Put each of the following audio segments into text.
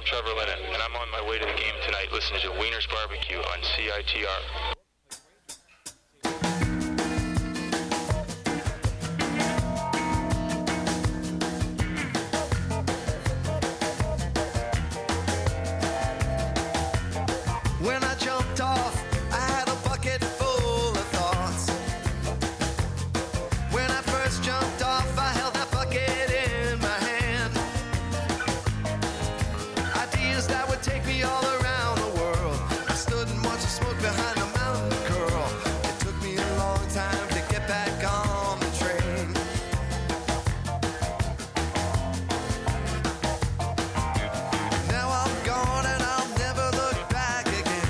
I'm Trevor Lennon, and I'm on my way to the game tonight listening to Wiener's Barbecue on CITR. When I jumped off, I had a bucket full of thoughts. When I first jumped off, I held that bucket in my hand. Ideas that would take me all around the world. I stood and watched the smoke behind the mountain curl. It took me a long time to get back on the train. Now I'm gone and I'll never look back again.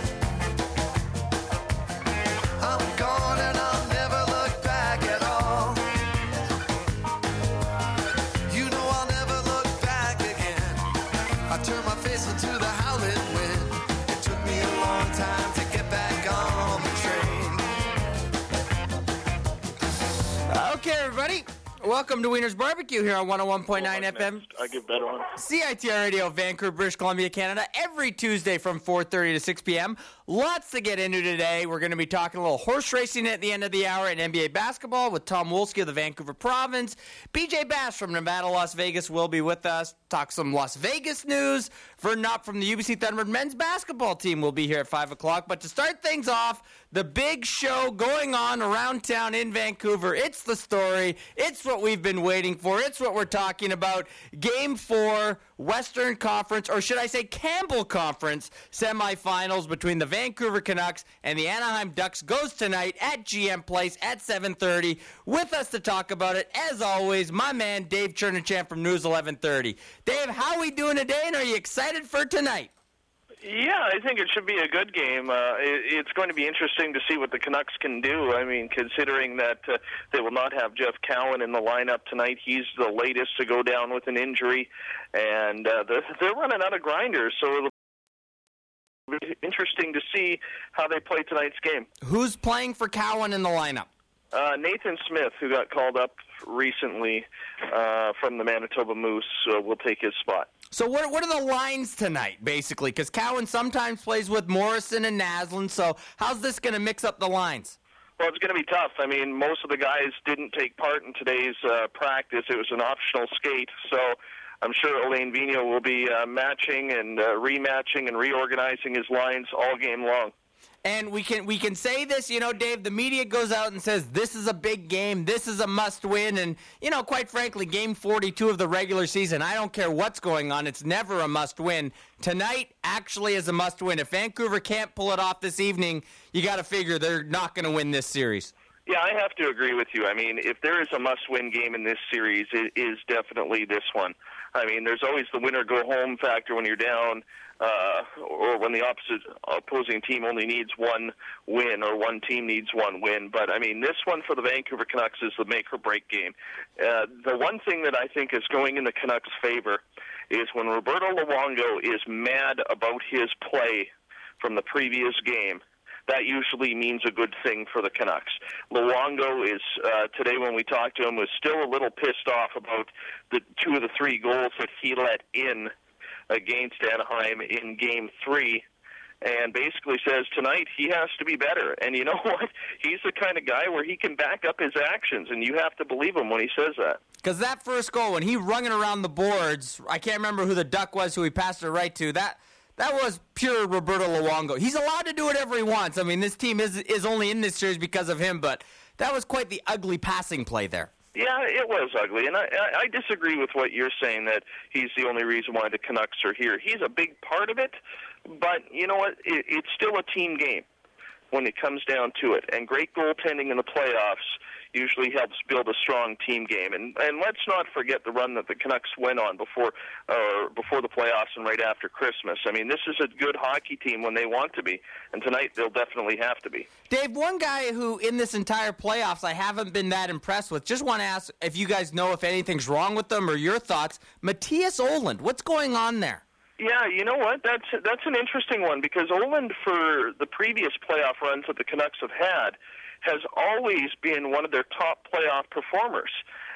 I'm gone and I'll never look back at all. You know I'll never look back again. I turned my face into the howling wind. It took me a long time to get back on the train. Okay, everybody. Welcome to Wiener's Barbecue here on 101.9 FM. I give better one. CITR Radio, Vancouver, British Columbia, Canada, every Tuesday from 4:30 to 6 p.m. Lots to get into today. We're going to be talking a little horse racing at the end of the hour and NBA basketball with Tom Wolski of the Vancouver Province. BJ Bass from Nevada, Las Vegas will be with us. Talk some Las Vegas news. Vern Knopp from the UBC Thunderbird men's basketball team will be here at 5 o'clock. But to start things off, the big show going on around town in Vancouver. It's the story. It's what we've been waiting for. It's what we're talking about. Game 4, Western Conference, or should I say Campbell Conference, semifinals between the Vancouver Canucks and the Anaheim Ducks goes tonight at GM Place at 7:30. With us to talk about it, as always, my man Dave Chernichan from News 1130. Dave, how are we doing today, and are you excited for tonight? Yeah, I think it should be a good game. It's going to be interesting to see what the Canucks can do. I mean, considering that they will not have Jeff Cowan in the lineup tonight. He's the latest to go down with an injury, and they're running out of grinders, so it'll be interesting to see how they play tonight's game. Who's playing for Cowan in the lineup? Nathan Smith, who got called up recently from the Manitoba Moose, will take his spot. So what are the lines tonight, basically? Because Cowan sometimes plays with Morrison and Naslund, so how's this going to mix up the lines? Well, it's going to be tough. I mean, most of the guys didn't take part in today's practice. It was an optional skate, so I'm sure Alain Vigneault will be matching and rematching and reorganizing his lines all game long. And we can say this, Dave, the media goes out and says this is a big game, this is a must-win, and, quite frankly, game 42 of the regular season, I don't care what's going on, it's never a must-win. Tonight actually is a must-win. If Vancouver can't pull it off this evening, you got to figure they're not going to win this series. Yeah, I have to agree with you. I mean, if there is a must-win game in this series, it is definitely this one. I mean, there's always the winner-go-home factor when you're down, or when the opposing team only needs one win, or one team needs one win. But, I mean, this one for the Vancouver Canucks is the make-or-break game. The one thing that I think is going in the Canucks' favor is when Roberto Luongo is mad about his play from the previous game, that usually means a good thing for the Canucks. Luongo is, today when we talked to him, was still a little pissed off about the 2 of the 3 goals that he let in against Anaheim in Game 3, and basically says tonight he has to be better. And you know what? He's the kind of guy where he can back up his actions, and you have to believe him when he says that. Because that first goal, when he rung it around the boards, I can't remember who the Duck was who he passed it right to, that was pure Roberto Luongo. He's allowed to do whatever he wants. I mean, this team is only in this series because of him, but that was quite the ugly passing play there. Yeah, it was ugly, and I disagree with what you're saying, that he's the only reason why the Canucks are here. He's a big part of it, but you know what? It's still a team game when it comes down to it, and great goaltending in the playoffs usually helps build a strong team game. And let's not forget the run that the Canucks went on before the playoffs and right after Christmas. I mean, this is a good hockey team when they want to be, and tonight they'll definitely have to be. Dave, one guy who in this entire playoffs I haven't been that impressed with, just want to ask if you guys know if anything's wrong with them or your thoughts, Mattias Ohlund. What's going on there? Yeah, you know what? That's an interesting one, because Ohlund, for the previous playoff runs that the Canucks have had, has always been one of their top playoff performers.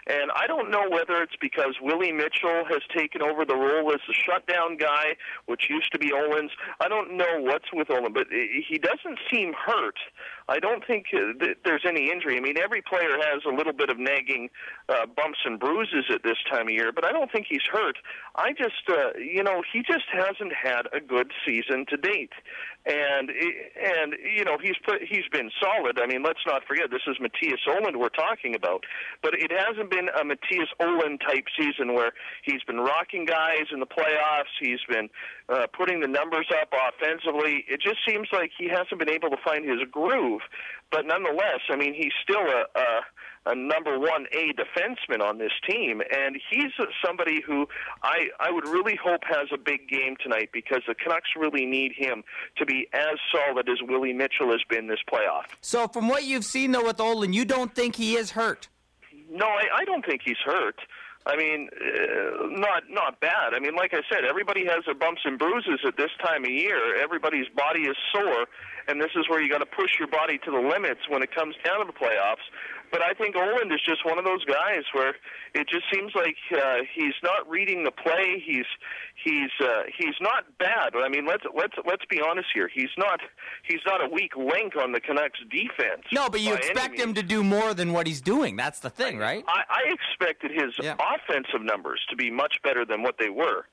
And I don't know whether it's because Willie Mitchell has taken over the role as the shutdown guy, which used to be Olin's. I don't know what's with Olin, but he doesn't seem hurt. I don't think there's any injury. I mean, every player has a little bit of nagging bumps and bruises at this time of year, but I don't think he's hurt. I just, he just hasn't had a good season to date. And he's been solid. I mean, let's not forget, this is Matthias Ohlund we're talking about. But it hasn't been a Matthias Ohlund type season where he's been rocking guys in the playoffs. He's been putting the numbers up offensively. It just seems like he hasn't been able to find his groove. But nonetheless, I mean, he's still a number 1A defenseman on this team, and he's somebody who I would really hope has a big game tonight, because the Canucks really need him to be as solid as Willie Mitchell has been this playoff. So from what you've seen, though, with Ohlund, you don't think he is hurt? No, I don't think he's hurt. I mean, not bad. I mean, like I said, everybody has their bumps and bruises at this time of year. Everybody's body is sore, and this is where you got to push your body to the limits when it comes down to the playoffs. But I think Ohlund is just one of those guys where it just seems like he's not reading the play. He's not bad. I mean, let's be honest here. He's not a weak link on the Canucks defense. No, but you expect him to do more than what he's doing. That's the thing, right? I expected his offensive numbers to be much better than what they were.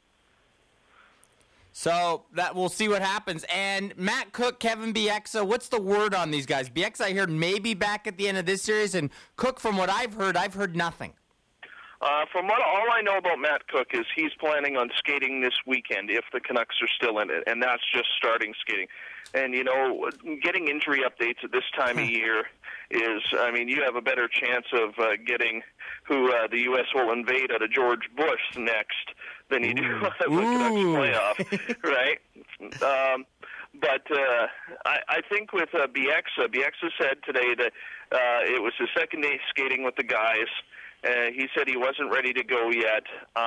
So that we'll see what happens. And Matt Cook, Kevin Bieksa, what's the word on these guys? Bieksa, I heard, maybe back at the end of this series, and Cook, from what I've heard nothing. From all I know about Matt Cook is he's planning on skating this weekend if the Canucks are still in it, and that's just starting skating. And, getting injury updates at this time of year is, I mean, you have a better chance of getting who the U.S. will invade out of George Bush next than you do at the Canucks playoff, right? But I think with Bieksa said today that it was his second day skating with the guys. He said he wasn't ready to go yet.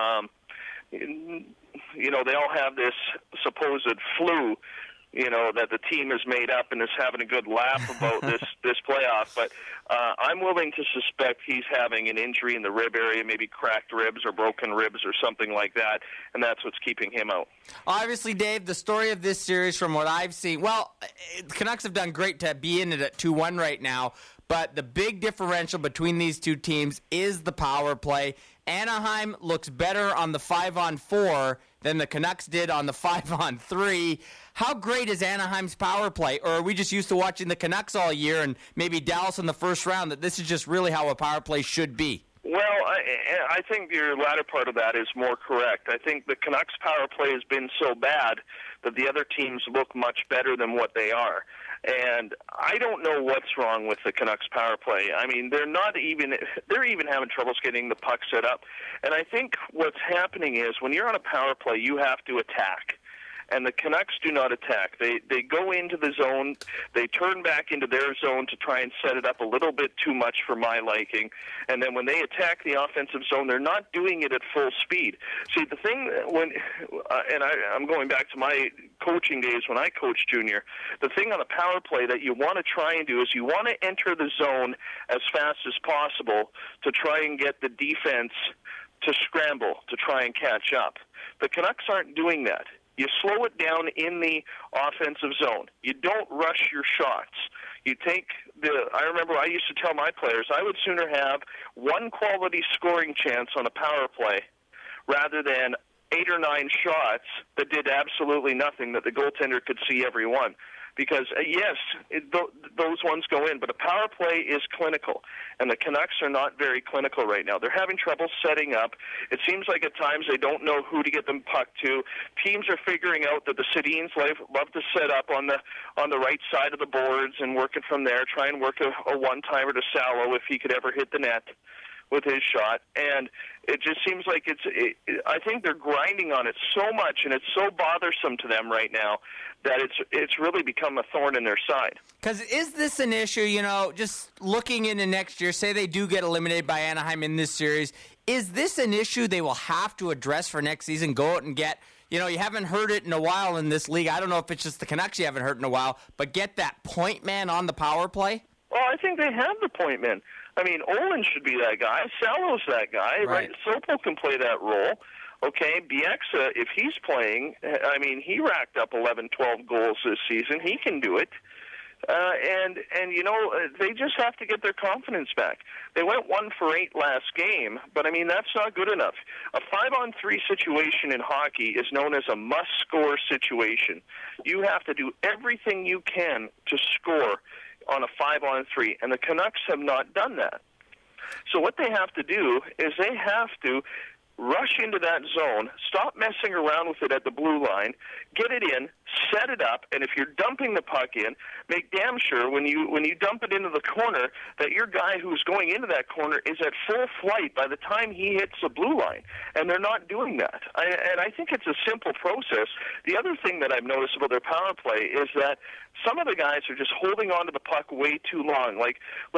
They all have this supposed flu, that the team has made up and is having a good laugh about this playoff. But I'm willing to suspect he's having an injury in the rib area, maybe cracked ribs or broken ribs or something like that, and that's what's keeping him out. Obviously, Dave, the story of this series, from what I've seen, well, the Canucks have done great to be in it at 2-1 right now, but the big differential between these two teams is the power play. Anaheim looks better on the 5-on-4 than the Canucks did on the 5-on-3. How great is Anaheim's power play? Or are we just used to watching the Canucks all year and maybe Dallas in the first round, that this is just really how a power play should be? Well, I think your latter part of that is more correct. I think the Canucks power play has been so bad that the other teams look much better than what they are. And I don't know what's wrong with the Canucks power play. I mean, they're even having trouble getting the puck set up. And I think what's happening is when you're on a power play, you have to attack. And the Canucks do not attack. They go into the zone. They turn back into their zone to try and set it up a little bit too much for my liking. And then when they attack the offensive zone, they're not doing it at full speed. See, the thing I'm going back to my coaching days when I coached junior, the thing on a power play that you want to try and do is you want to enter the zone as fast as possible to try and get the defense to scramble, to try and catch up. The Canucks aren't doing that. You slow it down in the offensive zone. You don't rush your shots. I remember I used to tell my players I would sooner have one quality scoring chance on a power play rather than 8 or 9 shots that did absolutely nothing that the goaltender could see every one. Because, those ones go in, but a power play is clinical, and the Canucks are not very clinical right now. They're having trouble setting up. It seems like at times they don't know who to get them puck to. Teams are figuring out that the Sedins love to set up on the right side of the boards and work it from there, try and work a one-timer to Salo if he could ever hit the net with his shot. And it just seems like I think they're grinding on it so much, and it's so bothersome to them right now that it's really become a thorn in their side. Because is this an issue, just looking into next year, say they do get eliminated by Anaheim in this series, is this an issue they will have to address for next season, go out and get, you haven't heard it in a while in this league, I don't know if it's just the Canucks you haven't heard in a while, but get that point man on the power play? Well, I think they have the point man. I mean, Olin should be that guy. Salo's that guy. Right? Sopel can play that role. Okay, Bieksa, if he's playing, I mean, he racked up 11, 12 goals this season. He can do it. And you know, they just have to get their confidence back. They went 1 for 8 last game, but I mean, that's not good enough. A 5-on-3 situation in hockey is known as a must-score situation. You have to do everything you can to score on a 5-on-3, and the Canucks have not done that. So what they have to do is they have to rush into that zone, stop messing around with it at the blue line, get it in, set it up, and if you're dumping the puck in, make damn sure when you dump it into the corner that your guy who's going into that corner is at full flight by the time he hits the blue line. And they're not doing that. And I think it's a simple process. The other thing that I've noticed about their power play is that some of the guys are just holding on to the puck way too long. Like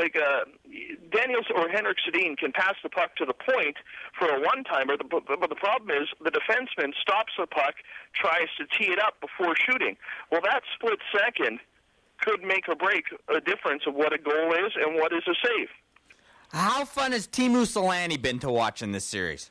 Daniels or Henrik Sedin can pass the puck to the point for a one-timer, but the problem is the defenseman stops the puck, tries to tee it up before shooting. Well, that split second could make or break a difference of what a goal is and what is a save. How fun has Teemu Selanne been to watch in this series?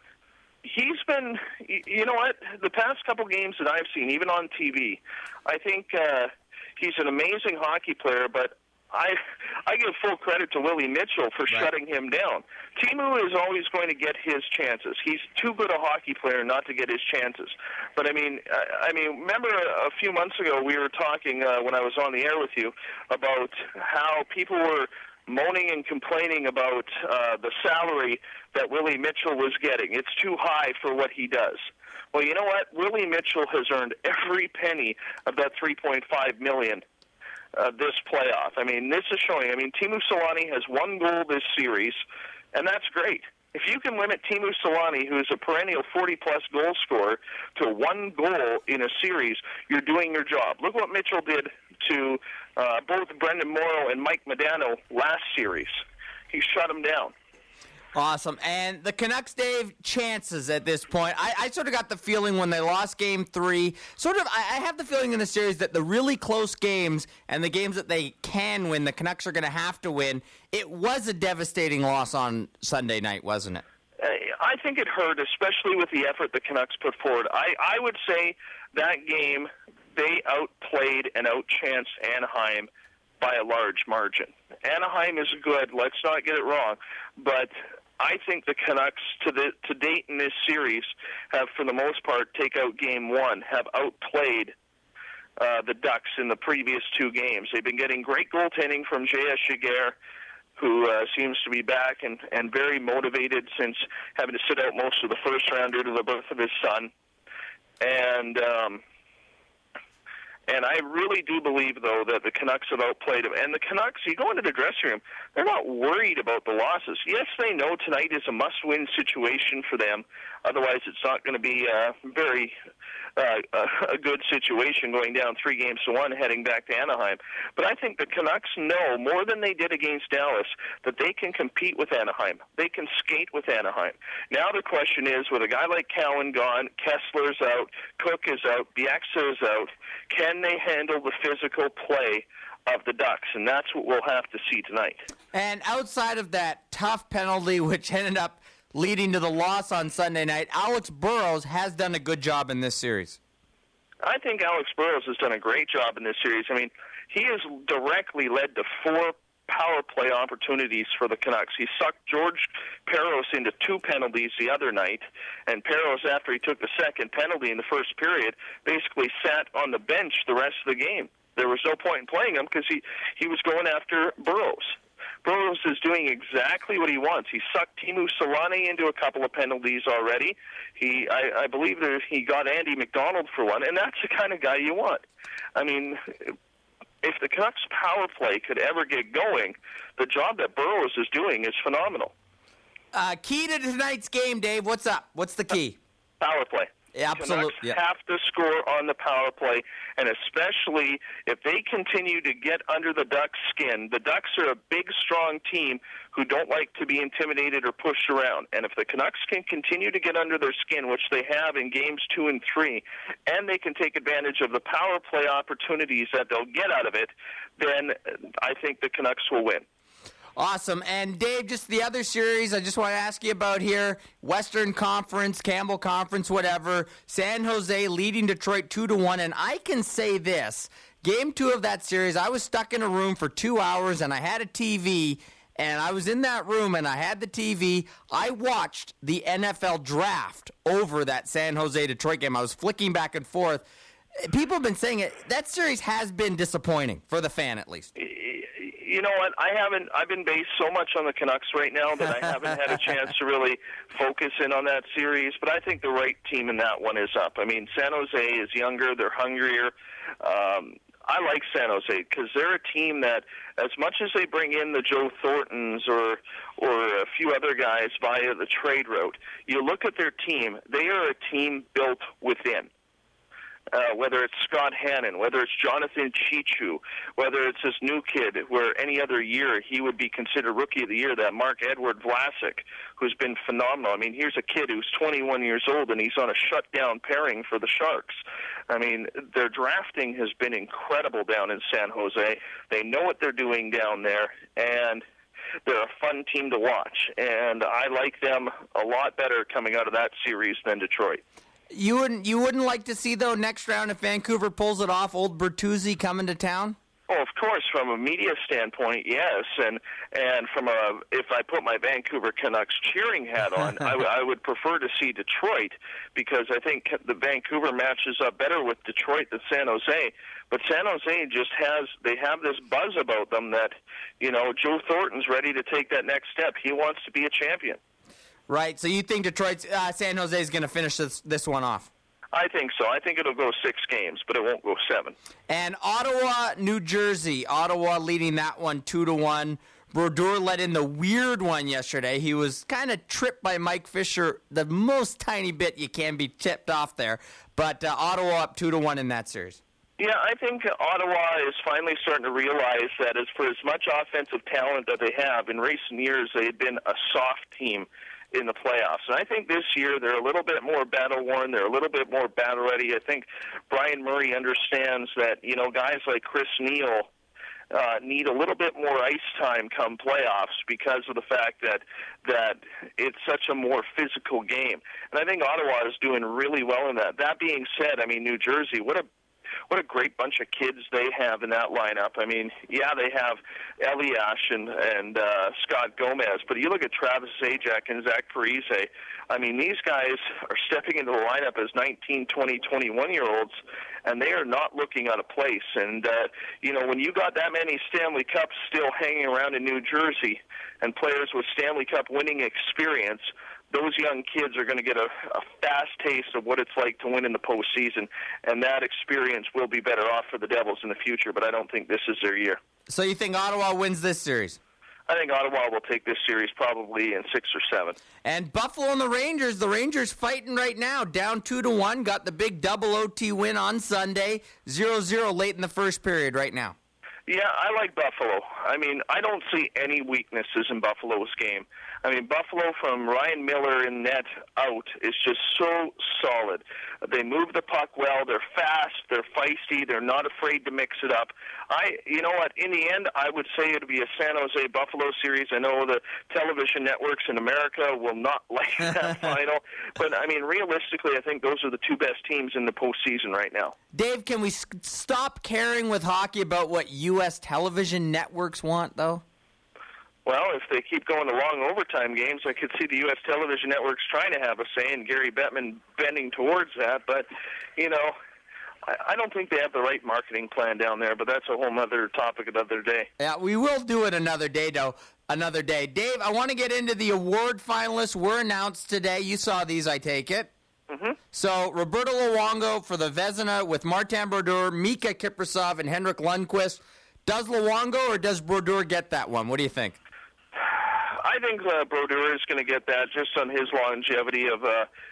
He's been, you know what, the past couple games that I've seen, even on TV, I think he's an amazing hockey player, but I give full credit to Willie Mitchell for shutting him down. Teemu is always going to get his chances. He's too good a hockey player not to get his chances. But I mean, remember a few months ago we were talking when I was on the air with you about how people were moaning and complaining about the salary that Willie Mitchell was getting. It's too high for what he does. Well, you know what? Willie Mitchell has earned every penny of that $3.5 million. This playoff. I mean, this is showing. I mean, Teemu Selanne has 1 goal this series, and that's great. If you can limit Teemu Selanne, who is a perennial 40-plus goal scorer, to 1 goal in a series, you're doing your job. Look what Mitchell did to both Brendan Morrow and Mike Modano last series. He shut him down. Awesome. And the Canucks, Dave, chances at this point. I sort of got the feeling when they lost Game 3, I have the feeling in the series that the really close games and the games that they can win, the Canucks are going to have to win. It was a devastating loss on Sunday night, wasn't it? I think it hurt, especially with the effort the Canucks put forward. I would say that game, they outplayed and outchanced Anaheim by a large margin. Anaheim is good, let's not get it wrong, but I think the Canucks, to date in this series, have, for the most part, take out Game 1, have outplayed the Ducks in the previous 2 games. They've been getting great goaltending from J.S. Giguère, who seems to be back and very motivated since having to sit out most of the first round due to the birth of his son. And I really do believe, though, that the Canucks have outplayed them. And the Canucks, you go into the dressing room, they're not worried about the losses. Yes, they know tonight is a must-win situation for them. Otherwise, it's not going to be a good situation going down 3-1 heading back to Anaheim. But I think the Canucks know more than they did against Dallas that they can compete with Anaheim. They can skate with Anaheim. Now the question is, with a guy like Cowan gone, Kessler's out, Cook is out, Bieksa is out, can they handle the physical play of the Ducks? And that's what we'll have to see tonight. And outside of that tough penalty, which ended up leading to the loss on Sunday night, Alex Burrows has done a good job in this series. I think Alex Burrows has done a great job in this series. I mean, he has directly led to 4 power play opportunities for the Canucks. He sucked George Parros into 2 penalties the other night, and Parros, after he took the second penalty in the first period, basically sat on the bench the rest of the game. There was no point in playing him because he was going after Burrows. Burrows is doing exactly what he wants. He sucked Teemu Selanne into a couple of penalties already. I believe that he got Andy McDonald for one, and that's the kind of guy you want. I mean, if the Canucks power play could ever get going, the job that Burrows is doing is phenomenal. Key to tonight's game, Dave. What's up? What's the key? Power play. Yeah, absolutely. Canucks have to score on the power play, and especially if they continue to get under the Ducks' skin. The Ducks are a big, strong team who don't like to be intimidated or pushed around. And if the Canucks can continue to get under their skin, which they have in games 2 and 3, and they can take advantage of the power play opportunities that they'll get out of it, then I think the Canucks will win. Awesome. And Dave, just the other series I just want to ask you about here, Western Conference, Campbell Conference, whatever, San Jose leading Detroit 2-1, and I can say this, Game 2 of that series, I was stuck in a room for 2 hours, and I had a TV, and I was in that room, and I had the TV. I watched the NFL draft over that San Jose-Detroit game. I was flicking back and forth. People have been saying it. That series has been disappointing, for the fan at least. You know what? I've been based so much on the Canucks right now that I haven't had a chance to really focus in on that series. But I think the right team in that one is up. I mean, San Jose is younger. They're hungrier. I like San Jose because they're a team that, as much as they bring in the Joe Thorntons or a few other guys via the trade route, you look at their team, they are a team built within. Whether it's Scott Hannon, whether it's Jonathan Chichu, whether it's this new kid where any other year he would be considered Rookie of the Year, that Mark-Edward Vlasic, who's been phenomenal. I mean, here's a kid who's 21 years old, and he's on a shutdown pairing for the Sharks. I mean, their drafting has been incredible down in San Jose. They know what they're doing down there, and they're a fun team to watch. And I like them a lot better coming out of that series than Detroit. You wouldn't like to see, though, next round, if Vancouver pulls it off, old Bertuzzi coming to town? Oh, of course, from a media standpoint, yes, and from if I put my Vancouver Canucks cheering hat on, I would prefer to see Detroit, because I think the Vancouver matches up better with Detroit than San Jose. But San Jose just they have this buzz about them that, you know, Joe Thornton's ready to take that next step. He wants to be a champion. Right, so you think San Jose is going to finish this one off? I think so. I think it'll go 6 games, but it won't go 7. And Ottawa, New Jersey. Ottawa leading that one 2-1. Brodeur let in the weird one yesterday. He was kind of tripped by Mike Fisher, the most tiny bit you can be tipped off there. But Ottawa up 2-1 in that series. Yeah, I think Ottawa is finally starting to realize that for as much offensive talent that they have, in recent years they had been a soft team in the playoffs. And I think this year they're a little bit more battle-worn. They're a little bit more battle-ready. I think Brian Murray understands that, you know, guys like Chris Neil need a little bit more ice time come playoffs because of the fact that it's such a more physical game. And I think Ottawa is doing really well in that. That being said, I mean, New Jersey, what a great bunch of kids they have in that lineup. I mean, yeah, they have Eliash and Scott Gomez, but you look at Travis Zajac and Zach Parise. I mean, these guys are stepping into the lineup as 19, 20, 21-year-olds, and they are not looking out of place. And, you know, when you got that many Stanley Cups still hanging around in New Jersey and players with Stanley Cup winning experience, those young kids are going to get a fast taste of what it's like to win in the postseason, and that experience will be better off for the Devils in the future, but I don't think this is their year. So you think Ottawa wins this series? I think Ottawa will take this series probably in 6 or 7. And Buffalo and the Rangers fighting right now, down 2-1, got the big double OT win on Sunday, 0-0 late in the first period right now. Yeah, I like Buffalo. I mean, I don't see any weaknesses in Buffalo's game. I mean, Buffalo from Ryan Miller in net out is just so solid. They move the puck well. They're fast. They're feisty. They're not afraid to mix it up. You know what? In the end, I would say it would be a San Jose Buffalo series. I know the television networks in America will not like that final, but I mean, realistically, I think those are the two best teams in the postseason right now. Dave, can we stop caring with hockey about what U.S. television networks want, though? Well, if they keep going to long overtime games, I could see the U.S. television networks trying to have a say, and Gary Bettman bending towards that. But, you know, I don't think they have the right marketing plan down there, but that's a whole other topic another day. Yeah, we will do it another day, though. Another day. Dave, I want to get into the award finalists. Were announced today. You saw these, I take it. Mm-hmm. So, Roberto Luongo for the Vezina with Martin Brodeur, Mika Kiprasov, and Henrik Lundqvist. Does Luongo or does Brodeur get that one? What do you think? I think Brodeur is going to get that just on his longevity of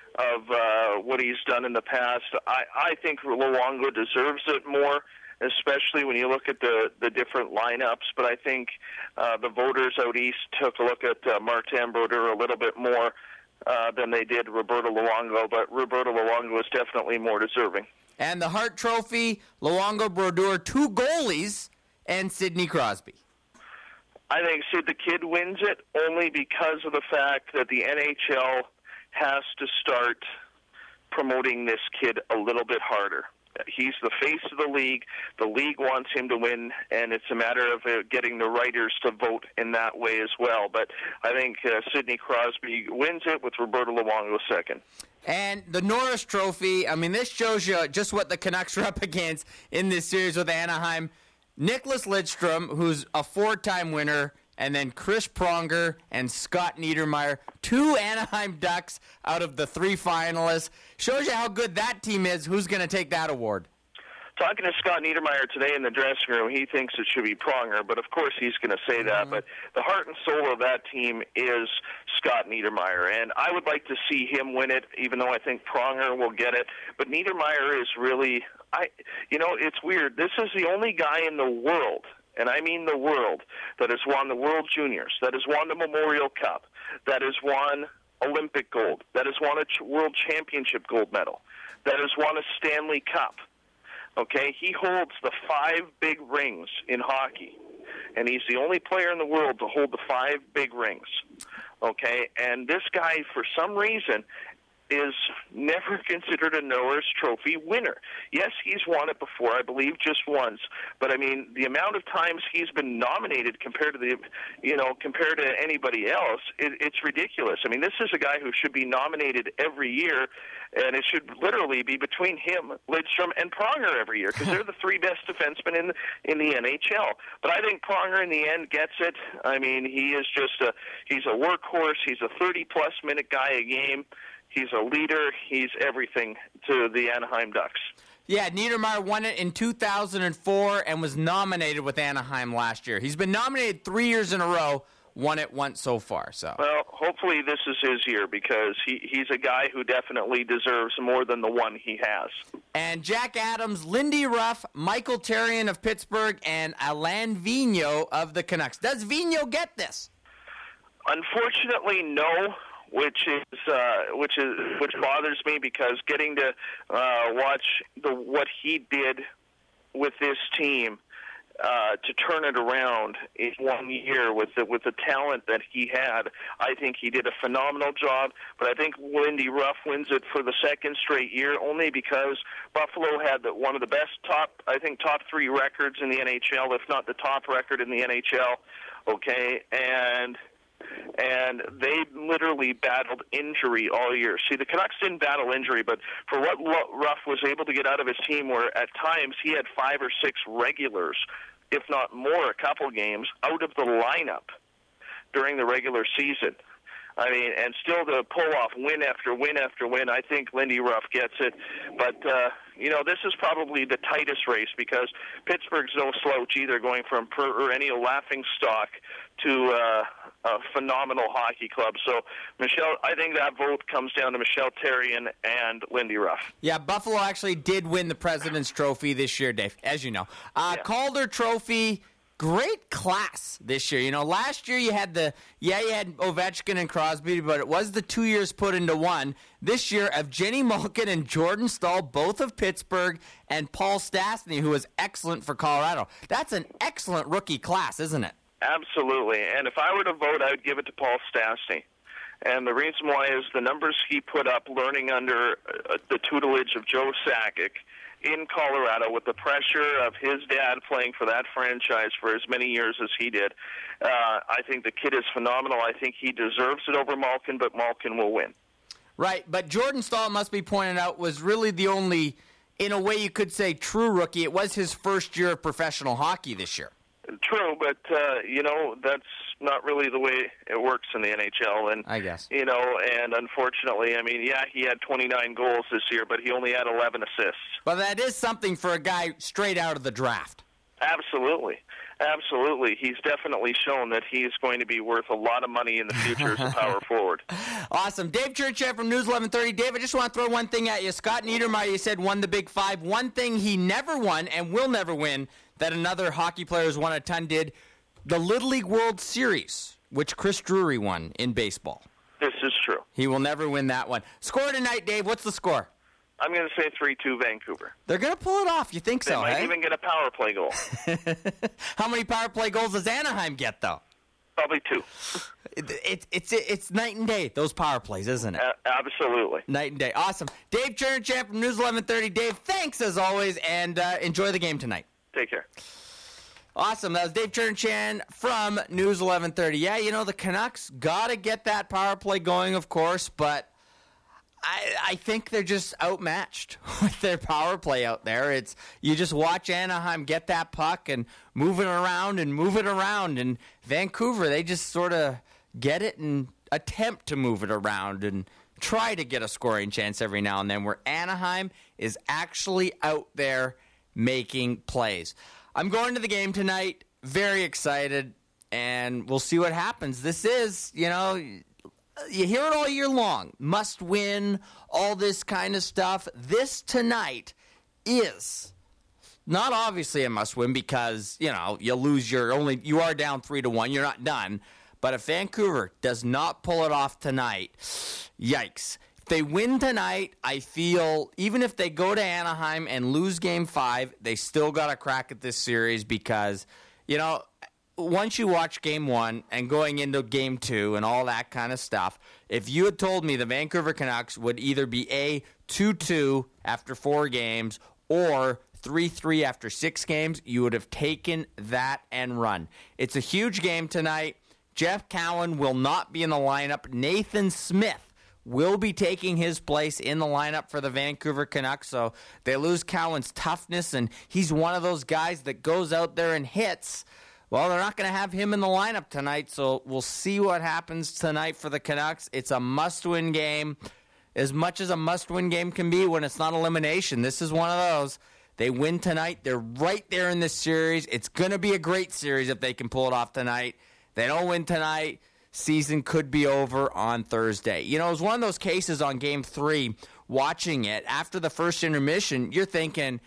what he's done in the past. I think Luongo deserves it more, especially when you look at the different lineups. But I think the voters out east took a look at Martin Brodeur a little bit more than they did Roberto Luongo. But Roberto Luongo is definitely more deserving. And the Hart Trophy, Luongo, Brodeur, 2 goalies, and Sidney Crosby. I think Sid the Kid wins it only because of the fact that the NHL has to start promoting this kid a little bit harder. He's the face of the league. The league wants him to win, and it's a matter of getting the writers to vote in that way as well. But I think Sidney Crosby wins it with Roberto Luongo second. And the Norris Trophy, I mean, this shows you just what the Canucks are up against in this series with Anaheim. Nicholas Lidstrom, who's a 4-time winner, and then Chris Pronger and Scott Niedermayer, 2 Anaheim Ducks out of the 3 finalists. Shows you how good that team is. Who's going to take that award? Talking to Scott Niedermayer today in the dressing room, he thinks it should be Pronger, but of course he's going to say that. But the heart and soul of that team is Scott Niedermayer, and I would like to see him win it, even though I think Pronger will get it. But Niedermayer is really, it's weird. This is the only guy in the world, and I mean the world, that has won the World Juniors, that has won the Memorial Cup, that has won Olympic gold, that has won a World Championship gold medal, that has won a Stanley Cup. Okay, he holds the 5 big rings in hockey, and he's the only player in the world to hold the 5 big rings. Okay, and this guy, for some reason, is never considered a Norris Trophy winner. Yes, he's won it before, I believe just once, but I mean the amount of times he's been nominated compared to anybody else, it's ridiculous. I mean, this is a guy who should be nominated every year, and it should literally be between him, Lidstrom, and Pronger every year, because they're the 3 best defensemen in the NHL. But I think Pronger in the end gets it. I mean, he is he's a workhorse. He's a 30-plus minute guy a game. He's a leader. He's everything to the Anaheim Ducks. Yeah, Niedermayer won it in 2004 and was nominated with Anaheim last year. He's been nominated 3 years in a row, won it once so far. So well, hopefully this is his year, because he's a guy who definitely deserves more than the one he has. And Jack Adams, Lindy Ruff, Michael Therrien of Pittsburgh, and Alain Vigneault of the Canucks. Does Vigneault get this? Unfortunately, no. Which bothers me, because getting to watch what he did with this team to turn it around in 1 year with the talent that he had, I think he did a phenomenal job. But I think Lindy Ruff wins it for the second straight year, only because Buffalo had one of the best top 3 records in the NHL, if not the top record in the NHL. Okay, and they literally battled injury all year. See, the Canucks didn't battle injury, but for what Ruff was able to get out of his team, where at times he had 5 or 6 regulars, if not more, a couple games, out of the lineup during the regular season. I mean, and still to pull off win after win after win, I think Lindy Ruff gets it. But, this is probably the tightest race, because Pittsburgh's no slouch either, going from perennial laughingstock to a phenomenal hockey club. So, I think that vote comes down to Michel Therrien and Lindy Ruff. Yeah, Buffalo actually did win the President's Trophy this year, Dave, as you know. Calder Trophy, great class this year. Last year you had Ovechkin and Crosby, but it was the 2 years put into one. This year, Evgeny Malkin and Jordan Staal, both of Pittsburgh, and Paul Stastny, who was excellent for Colorado. That's an excellent rookie class, isn't it? Absolutely. And if I were to vote, I would give it to Paul Stastny. And the reason why is the numbers he put up learning under the tutelage of Joe Sakic in Colorado, with the pressure of his dad playing for that franchise for as many years as he did. I think the kid is phenomenal. I think he deserves it over Malkin, but Malkin will win. Right, but Jordan Staal, must be pointed out, was really the only, in a way you could say, true rookie. It was his first year of professional hockey this year. True, but, that's not really the way it works in the NHL. And I guess. And unfortunately, he had 29 goals this year, but he only had 11 assists. Well, that is something for a guy straight out of the draft. Absolutely. Absolutely. He's definitely shown that he's going to be worth a lot of money in the future as a power forward. Awesome. Dave Churchet from News 1130. Dave, I just want to throw one thing at you. Scott Niedermayer, you said, won the Big Five. One thing he never won and will never win that another hockey player who's won a ton did, the Little League World Series, which Chris Drury won in baseball. This is true. He will never win that one. Score tonight, Dave. What's the score? I'm going to say 3-2 Vancouver. They're going to pull it off. You think so, They might even get a power play goal. How many power play goals does Anaheim get, though? Probably 2. It's night and day, those power plays, isn't it? Absolutely. Night and day. Awesome. Dave Chernchan from News 1130. Dave, thanks as always, and enjoy the game tonight. Take care. Awesome. That was Dave Chernchan from News 1130. Yeah, the Canucks got to get that power play going, of course, but I think they're just outmatched with their power play out there. You just watch Anaheim get that puck and move it around, and Vancouver, they just sort of get it and attempt to move it around and try to get a scoring chance every now and then, where Anaheim is actually out there making plays. I'm going to the game tonight, very excited, and we'll see what happens. This is, you hear it all year long. Must win, all this kind of stuff. This tonight is not obviously a must win because, you lose you are down 3-1. You're not done. But if Vancouver does not pull it off tonight, yikes. If they win tonight, I feel even if they go to Anaheim and lose Game 5, they still got a crack at this series because, once you watch Game 1 and going into Game 2 and all that kind of stuff, if you had told me the Vancouver Canucks would either be A, 2-2 after 4 games or 3-3 after 6 games, you would have taken that and run. It's a huge game tonight. Jeff Cowan will not be in the lineup. Nathan Smith will be taking his place in the lineup for the Vancouver Canucks. So they lose Cowan's toughness, and he's one of those guys that goes out there and hits. Well, they're not going to have him in the lineup tonight, so we'll see what happens tonight for the Canucks. It's a must-win game, as much as a must-win game can be when it's not elimination. This is one of those. They win tonight. They're right there in this series. It's going to be a great series if they can pull it off tonight. They don't win tonight, season could be over on Thursday. It was one of those cases on Game 3, watching it, after the first intermission, you're thinking,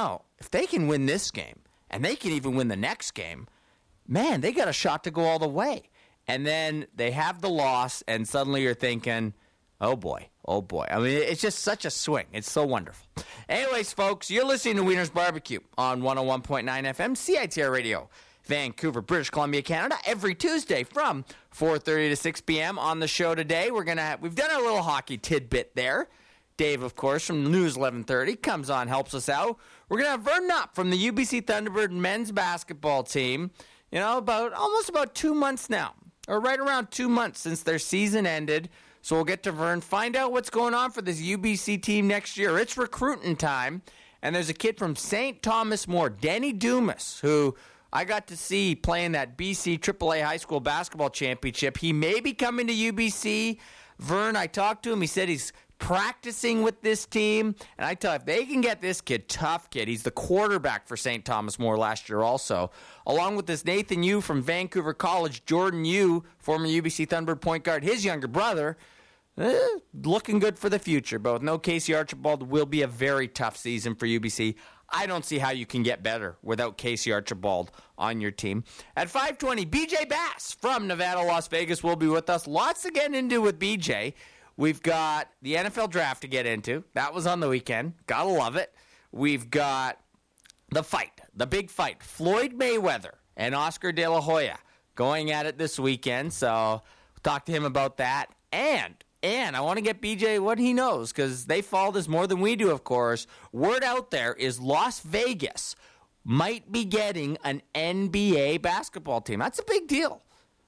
if they can win this game, and they can even win the next game, man, they got a shot to go all the way. And then they have the loss, and suddenly you're thinking, oh boy. I mean, it's just such a swing. It's so wonderful. Anyways, folks, you're listening to Wiener's Barbecue on 101.9 FM, CITR Radio, Vancouver, British Columbia, Canada, every Tuesday from 4:30 to 6 p.m. On the show today, we've done our little hockey tidbit there. Dave, of course, from News 1130 comes on, helps us out. We're going to have Vern Knopp from the UBC Thunderbird men's basketball team. Almost about 2 months now, or right around 2 months since their season ended. So we'll get to Vern, find out what's going on for this UBC team next year. It's recruiting time, and there's a kid from St. Thomas More, Denny Dumas, who I got to see playing that BC AAA High School Basketball Championship. He may be coming to UBC. Vern, I talked to him. He said he's practicing with this team. And I tell you, if they can get this kid, tough kid, he's the quarterback for St. Thomas More last year also, along with this Nathan Yu from Vancouver College, Jordan Yu, former UBC Thunderbird point guard, his younger brother, looking good for the future. But with no Casey Archibald, will be a very tough season for UBC. I don't see how you can get better without Casey Archibald on your team. At 5:20, BJ Bass from Nevada, Las Vegas will be with us. Lots to get into with BJ. We've got the NFL draft to get into. That was on the weekend. Gotta love it. We've got the fight, the big fight. Floyd Mayweather and Oscar De La Hoya going at it this weekend. So we'll talk to him about that. And I want to get BJ what he knows, because they follow this more than we do, of course. Word out there is Las Vegas might be getting an NBA basketball team. That's a big deal.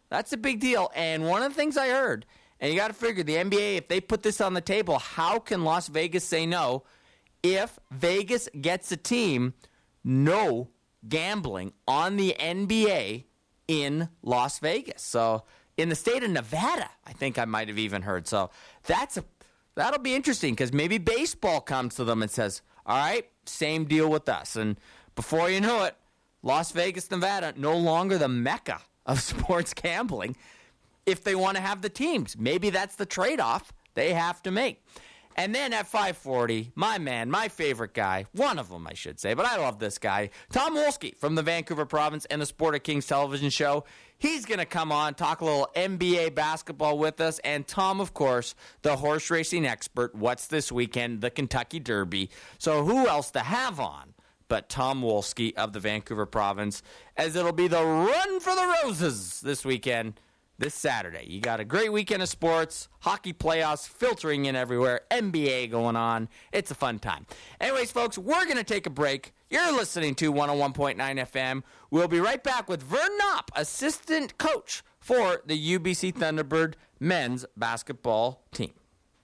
And one of the things I heard, and you got to figure the NBA, if they put this on the table, how can Las Vegas say no? If Vegas gets a team, no gambling on the NBA in Las Vegas. So in the state of Nevada, I think I might have even heard. So that'll be interesting, because maybe baseball comes to them and says, all right, same deal with us. And before you know it, Las Vegas, Nevada, no longer the mecca of sports gambling if they want to have the teams. Maybe that's the trade-off they have to make. And then at 5:40, my man, my favorite guy, one of them I should say, but I love this guy, Tom Wolski from the Vancouver Province and the Sport of Kings television show. He's going to come on, talk a little NBA basketball with us. And Tom, of course, the horse racing expert. What's this weekend? The Kentucky Derby. So who else to have on but Tom Wolski of the Vancouver Province, as it'll be the Run for the Roses this weekend, this Saturday. You got a great weekend of sports, hockey playoffs filtering in everywhere, NBA going on. It's a fun time. Anyways, folks, we're going to take a break. You're listening to 101.9 FM. We'll be right back with Vern Knopp, assistant coach for the UBC Thunderbird men's basketball team.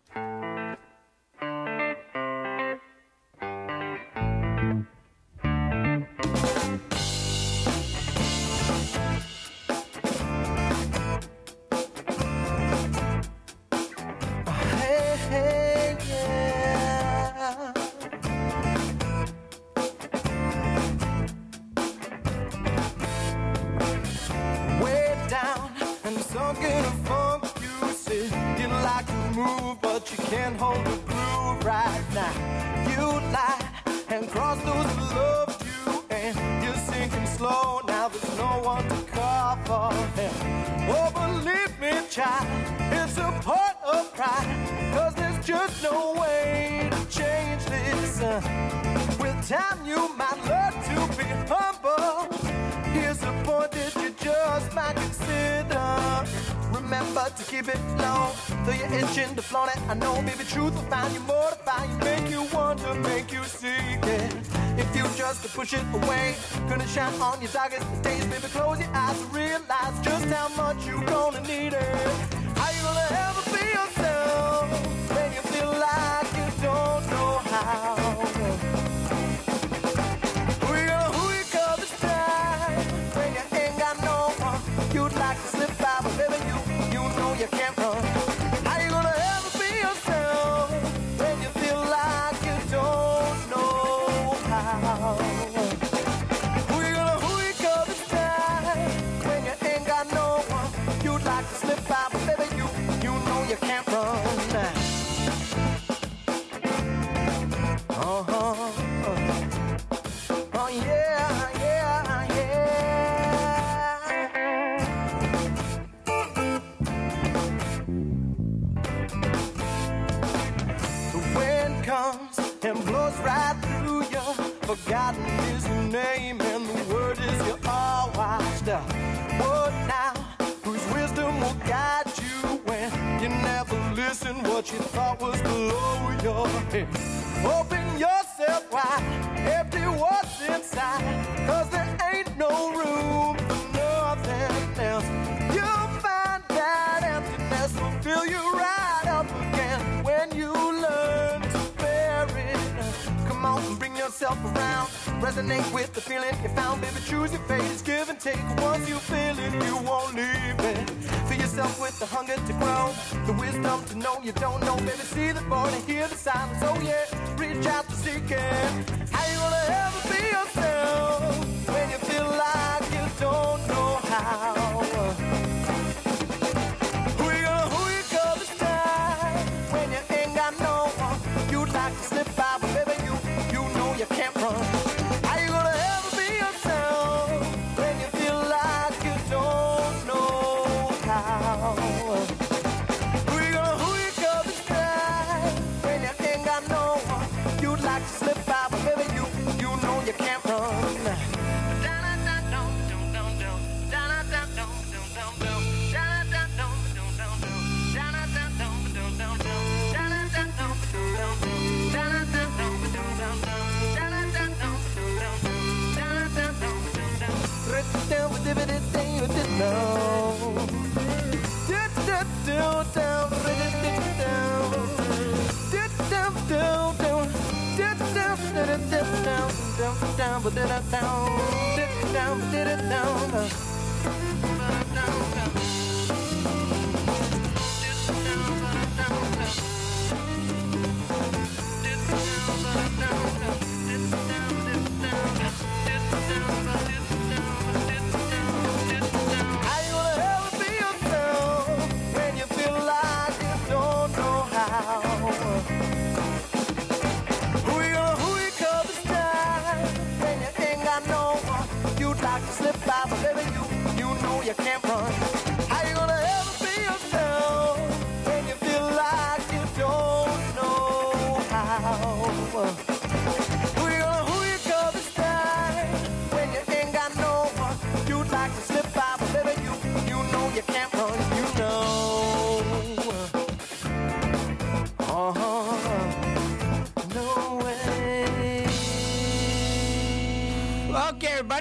But you can't hold the groove right now. You lie and cross those who loved you, and you're sinking slow. Now there's no one to call for help. Oh, believe me, child, it's a part of pride, 'cause there's just no way to change this. With time you might learn to be humble. Here's a point that you just might consider. Remember to keep it low, though you're itching to flaunt it. I know, baby, truth will find you, mortify you, make you wonder, make you seek it. If you just to push it away, gonna shine on your darkest days. Baby, close your eyes and realize just how much you gonna need it. How you gonna ever be yourself when you feel like you don't know how? Who you call this time when you ain't got no one you'd like to slip by, but baby, you know you can't run. How you gonna ever be yourself when you feel like you don't know how? Who you call this time when you ain't got no one you'd like to slip by, but baby, you know you can't run. Oh yeah, yeah, yeah. The wind comes and blows right through you. Forgotten is your name and the word is you're all washed up. What now? Whose wisdom will guide you when you never listen? What you thought was below your head. Open yourself wide, empty what's inside, 'cause there ain't no room for nothing else. You'll find that emptiness will fill you right up again when you learn to bear it. Come on and bring yourself around, resonate with the feeling you found. Baby, choose your fate, it's give and take. Once you feel it, you won't leave it. Fill yourself with the hunger to grow, the wisdom to know you don't know. Baby, see the void and hear the silence. Oh yeah, reach out to seek it. How you gonna ever be yourself when you feel like you don't know how? Who you call this time when you ain't got no one you'd like to slip by, but baby, you know you can't run. How you gonna ever be yourself when you feel like you don't know how? Who you call this time when you ain't got no one you'd like to slip by, but baby, you know you can't run. You can't run. How you gonna ever be yourself when you feel like you don't know how? Who you call this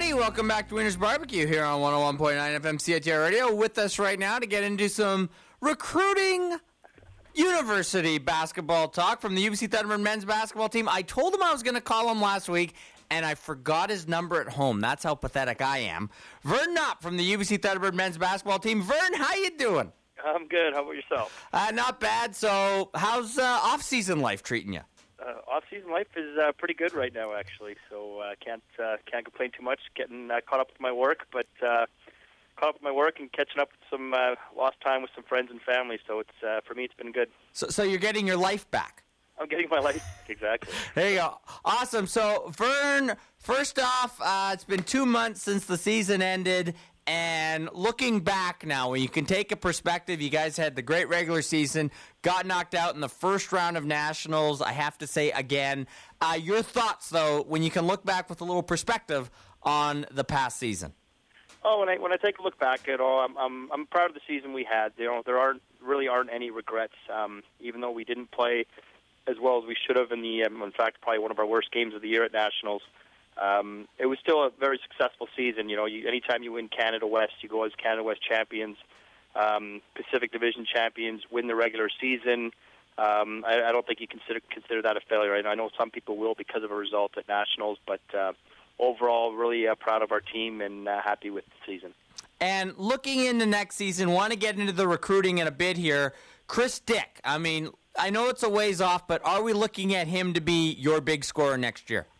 everybody. Welcome back to Wieners Barbecue here on 101.9 FM CITR Radio. With us right now to get into some recruiting university basketball talk from the UBC Thunderbird men's basketball team. I told him I was going to call him last week, and I forgot his number at home. That's how pathetic I am. Vern Knopp from the UBC Thunderbird men's basketball team. Vern, how you doing? I'm good. How about yourself? Not bad. So how's off-season life treating you? Off-season life is pretty good right now, actually. So can't complain too much. Getting caught up with my work, but caught up with my work and catching up with some lost time with some friends and family. So it's for me, it's been good. So you're getting your life back. I'm getting my life back, exactly. There you go. Awesome. So Vern, first off, it's been 2 months since the season ended. And looking back now, when you can take a perspective, you guys had the great regular season, got knocked out in the first round of nationals. I have to say again, your thoughts though, when you can look back with a little perspective on the past season. Oh, when I take a look back at all, I'm proud of the season we had. You know, there aren't any regrets. Even though we didn't play as well as we should have in fact, probably one of our worst games of the year at nationals. It was still a very successful season. You know, anytime you win Canada West, you go as Canada West champions, Pacific Division champions, win the regular season. I don't think you consider that a failure. I know some people will because of a result at nationals, but overall, really proud of our team and happy with the season. And looking into next season, want to get into the recruiting in a bit here. Chris Dick, I mean, I know it's a ways off, but are we looking at him to be your big scorer next year?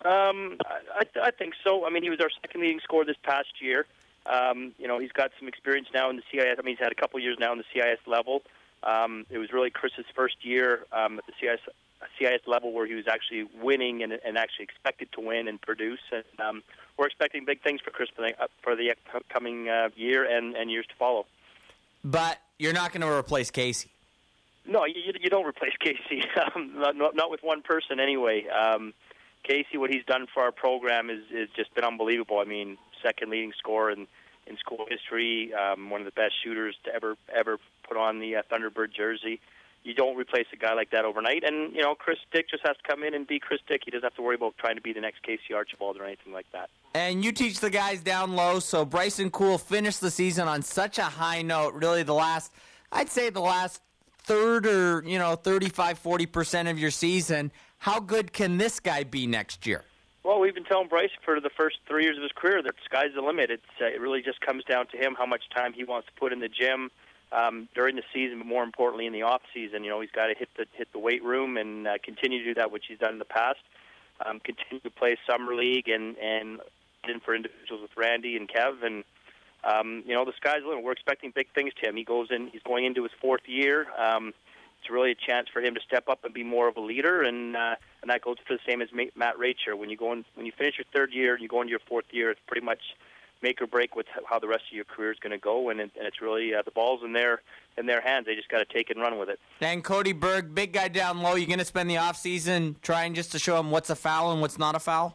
I think so. I mean, he was our second leading scorer this past year. You know, he's got some experience now in the CIS. I mean, he's had a couple years now in the CIS level. It was really Chris's first year at the CIS level where he was actually winning and actually expected to win and produce. And we're expecting big things for Chris for the upcoming year and years to follow. But you're not going to replace Casey. No, you don't replace Casey. Not with one person anyway. Casey, what he's done for our program is just been unbelievable. I mean, second leading scorer in school history, one of the best shooters to ever put on the Thunderbird jersey. You don't replace a guy like that overnight. And, you know, Chris Dick just has to come in and be Chris Dick. He doesn't have to worry about trying to be the next Casey Archibald or anything like that. And you teach the guys down low, so Bryson Cool finished the season on such a high note, really I'd say the last third or, 35-40% of your season. How good can this guy be next year? Well, we've been telling Bryce for the first 3 years of his career that sky's the limit. It really just comes down to him, how much time he wants to put in the gym during the season, but more importantly in the off season. You know, he's got to hit the weight room and continue to do that, which he's done in the past. Continue to play summer league and in for individuals with Randy and Kev, and the sky's the limit. We're expecting big things to him. He's going into his fourth year. It's really a chance for him to step up and be more of a leader, and that goes for the same as Matt Racher. When you finish your third year and you go into your fourth year, it's pretty much make or break with how the rest of your career is going to go, and it's really the ball's in their hands. They just got to take and run with it. And Cody Berg, big guy down low. You're going to spend the off season trying just to show him what's a foul and what's not a foul.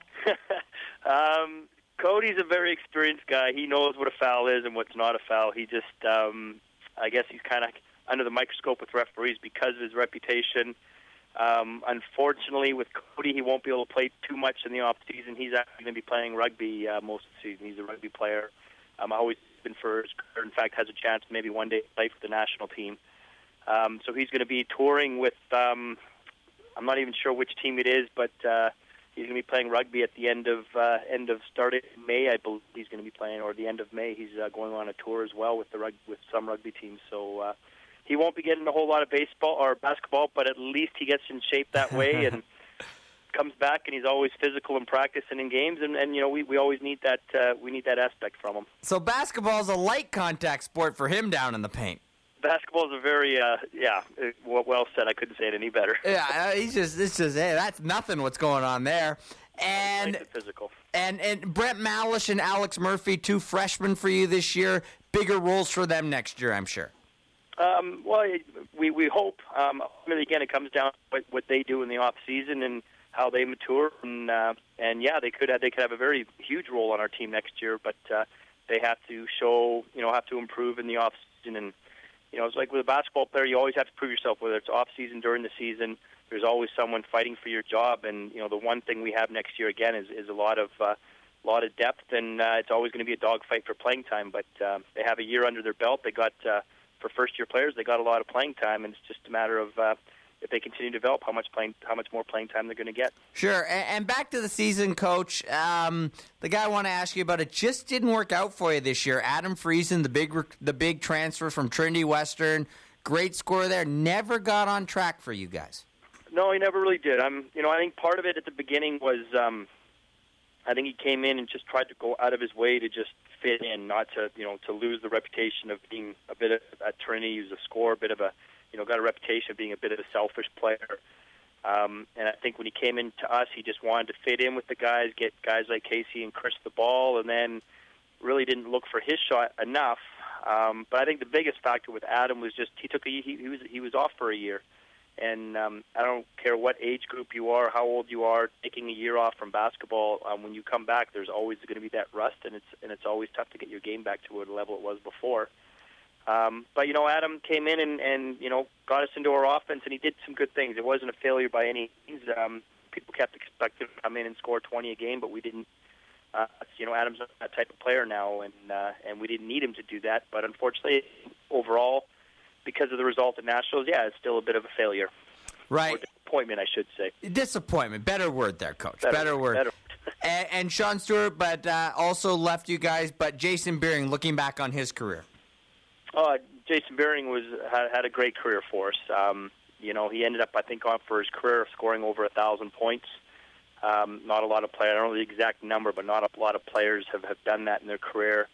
Cody's a very experienced guy. He knows what a foul is and what's not a foul. He just, I guess he's kind of under the microscope with referees because of his reputation. Unfortunately, with Cody, he won't be able to play too much in the off season. He's actually going to be playing rugby most of the season. He's a rugby player. Always been for his career. In fact, has a chance to maybe one day play for the national team. So he's going to be touring with. I'm not even sure which team it is, but he's going to be playing rugby at the end of starting May. I believe he's going to be playing, or the end of May. He's going on a tour as well with some rugby teams. So. He won't be getting a whole lot of baseball or basketball, but at least he gets in shape that way and comes back, and he's always physical in practice and in games, and we always need that aspect from him. So basketball is a light contact sport for him down in the paint. Basketball is a very well said. I couldn't say it any better. Yeah, hey, that's nothing. What's going on there? And physical. And Brent Malish and Alex Murphy, two freshmen for you this year. Bigger roles for them next year, I'm sure. Well, we hope. Really, again, it comes down to what they do in the off season and how they mature, and they could have a very huge role on our team next year. But they have to have to improve in the off season, and it's like with a basketball player, you always have to prove yourself. Whether it's off season, during the season, there's always someone fighting for your job. And the one thing we have next year again is a lot of a lot of depth, and it's always going to be a dogfight for playing time. But they have a year under their belt. They got for first-year players, they got a lot of playing time, and it's just a matter of if they continue to develop, how much more playing time they're going to get. Sure. And back to the season, Coach. The guy I want to ask you about, it just didn't work out for you this year. Adam Friesen, the big transfer from Trinity Western, great scorer there, never got on track for you guys. No, he never really did. I think part of it at the beginning was, I think he came in and just tried to go out of his way to just fit in, not to lose the reputation of being a bit of at Trinity. He was a scorer, a bit of a, got a reputation of being a bit of a selfish player. And I think when he came into us, he just wanted to fit in with the guys, get guys like Casey and Chris the ball, and then really didn't look for his shot enough. But I think the biggest factor with Adam was just he was off for a year. And I don't care what age group you are, how old you are, taking a year off from basketball, when you come back, there's always going to be that rust, and it's always tough to get your game back to the level it was before. But Adam came in and got us into our offense, and he did some good things. It wasn't a failure by any means. People kept expecting him to come in and score 20 a game, but we didn't. Adam's not that type of player now, and we didn't need him to do that. But unfortunately, overall, because of the result at Nationals, it's still a bit of a failure. Right. Or disappointment, I should say. Disappointment. Better word there, Coach. Better word. And Sean Stewart, but also left you guys, but Jason Beering, looking back on his career. Jason Beering had a great career for us. He ended up, I think, on for his career scoring over 1,000 points. Not a lot of players, I don't know the exact number, but not a lot of players have done that in their career.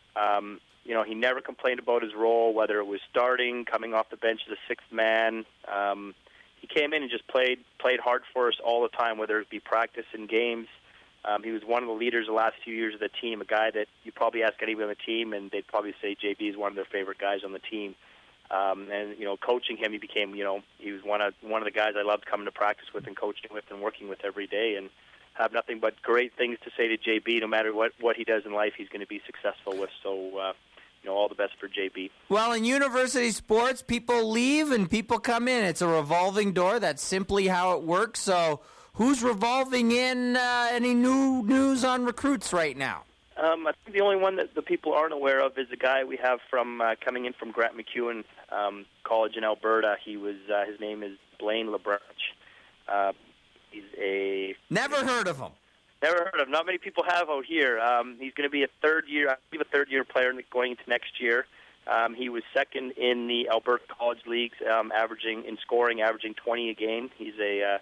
He never complained about his role, whether it was starting, coming off the bench as a sixth man. He came in and just played hard for us all the time, whether it be practice and games. He was one of the leaders the last few years of the team, a guy that you probably ask anybody on the team, and they'd probably say JB is one of their favorite guys on the team. Coaching him, he became, he was one of the guys I loved coming to practice with and coaching with and working with every day, and have nothing but great things to say to JB. No matter what he does in life, he's going to be successful with. So, all the best for JB. Well, in university sports, people leave and people come in. It's a revolving door. That's simply how it works. So who's revolving in? Any new news on recruits right now? I think the only one that the people aren't aware of is a guy we have from coming in from Grant MacEwan College in Alberta. He was his name is Blaine LeBranch. He's a never heard of him. Never heard of him. Not many people have out here. He's going to be a third year player going into next year. He was second in the Alberta College Leagues, averaging 20 a game. He's a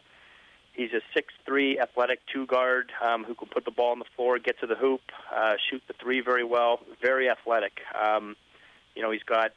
6'3" athletic two-guard who can put the ball on the floor, get to the hoop, shoot the three very well. Very athletic. He's got.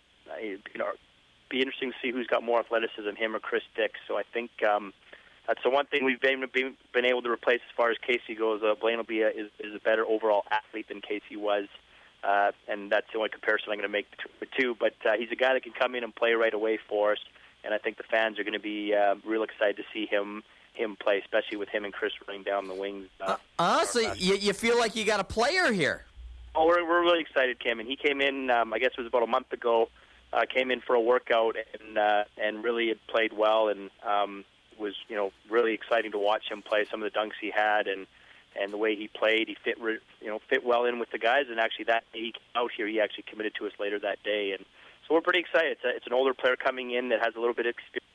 Be interesting to see who's got more athleticism, him or Chris Dix. So I think that's the one thing we've been able to replace as far as Casey goes. Blaine will be is a better overall athlete than Casey was, and that's the only comparison I'm going to make between the two. But he's a guy that can come in and play right away for us, and I think the fans are going to be real excited to see him play, especially with him and Chris running down the wings. So you feel like you got a player here? Oh, we're really excited, Kim. And he came in, I guess it was about a month ago, came in for a workout and really had played well and was really exciting to watch him play. Some of the dunks he had and the way he played, he fit well in with the guys. And actually, that day he came out here, he actually committed to us later that day. And so we're pretty excited. It's an older player coming in that has a little bit of experience.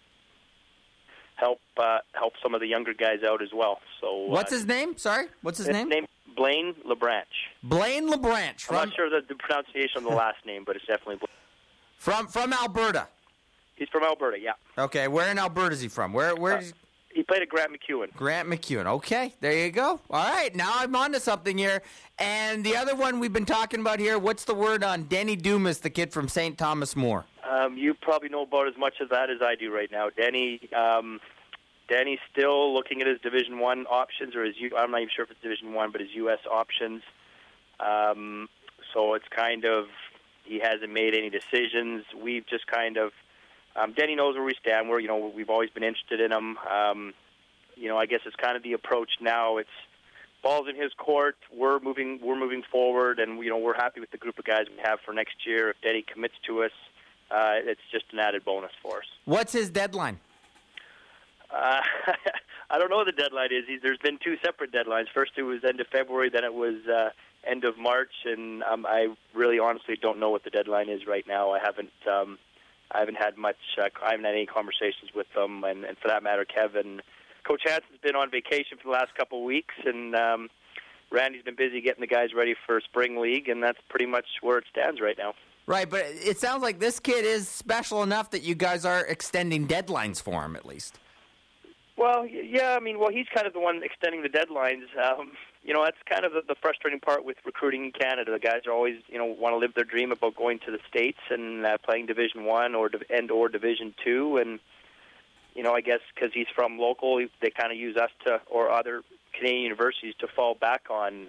Help some of the younger guys out as well. So what's his name? Sorry, what's his name? Blaine LeBranch. Blaine LeBranch. I'm not sure the pronunciation of the last name, but it's definitely Blaine. From Alberta. He's from Alberta, yeah. Okay, where in Alberta is he from? Where? He played at Grant MacEwan. Grant MacEwan. Okay, there you go. All right, now I'm on to something here. And the other one we've been talking about here, what's the word on Denny Dumas, the kid from St. Thomas More? You probably know about as much of that as I do right now. Denny's still looking at his Division I options, or I'm not even sure if it's Division I, but his U.S. options. So it's kind of, he hasn't made any decisions. We've just kind of, Denny knows where we stand. We've always been interested in him. I guess it's kind of the approach now. It's ball's in his court. We're moving forward, and we're happy with the group of guys we have for next year. If Denny commits to us, it's just an added bonus for us. What's his deadline? I don't know what the deadline is. There's been two separate deadlines. First it was end of February, then it was end of March, and I really honestly don't know what the deadline is right now. I haven't had much. I haven't had any conversations with them, and for that matter, Kevin. Coach Hansen's been on vacation for the last couple of weeks, and Randy's been busy getting the guys ready for spring league, and that's pretty much where it stands right now. Right, but it sounds like this kid is special enough that you guys are extending deadlines for him, at least. Well, yeah, I mean, he's kind of the one extending the deadlines. That's kind of the frustrating part with recruiting in Canada. The guys are always, want to live their dream about going to the States and playing Division I or Division II, and I guess because he's from local, they kind of use us or other Canadian universities to fall back on.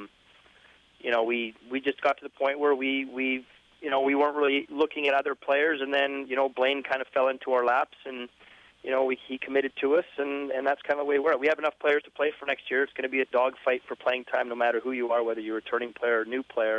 We just got to the point where we weren't really looking at other players, and then Blaine kind of fell into our laps, and he committed to us, and that's kind of the way we're at. We have enough players to play for next year. It's going to be a dogfight for playing time, no matter who you are, whether you're a returning player or new player.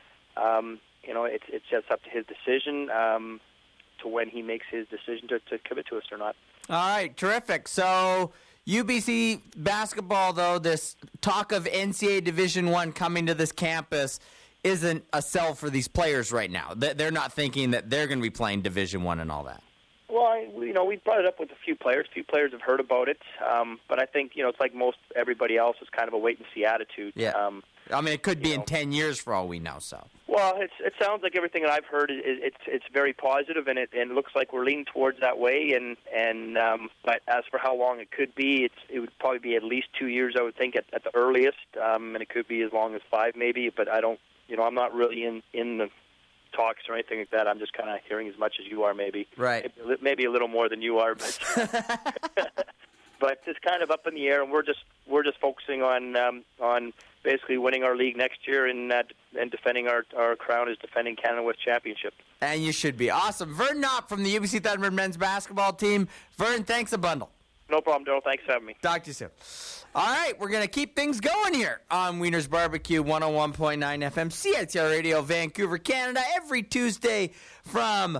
It's just up to his decision to when he makes his decision to commit to us or not. All right, terrific. So UBC basketball, though, this talk of NCAA Division I coming to this campus isn't a sell for these players right now. They're not thinking that they're going to be playing Division I and all that. Well, we brought it up with a few players. A few players have heard about it, but I think it's like most everybody else, is kind of a wait and see attitude. Yeah. It could be in 10 years for all we know. So. Well, it sounds like everything that I've heard it's very positive, and it looks like we're leaning towards that way. And but as for how long it could be, it would probably be at least 2 years, I would think, at the earliest, and it could be as long as 5 maybe. But I don't, I'm not really in the talks or anything like that. I'm just kind of hearing as much as you are, maybe. Right. Maybe a little more than you are, but but it's kind of up in the air, and we're just focusing on basically winning our league next year and defending our crown as defending Canada West Championship. And you should be. Awesome. Vern Knopp from the UBC Thunderbird men's basketball team. Vern, thanks a bundle. No problem, Daryl. Thanks for having me. Talk to you soon. All right, we're going to keep things going here on Wiener's Barbecue, 101.9 FM, CITR Radio, Vancouver, Canada, every Tuesday from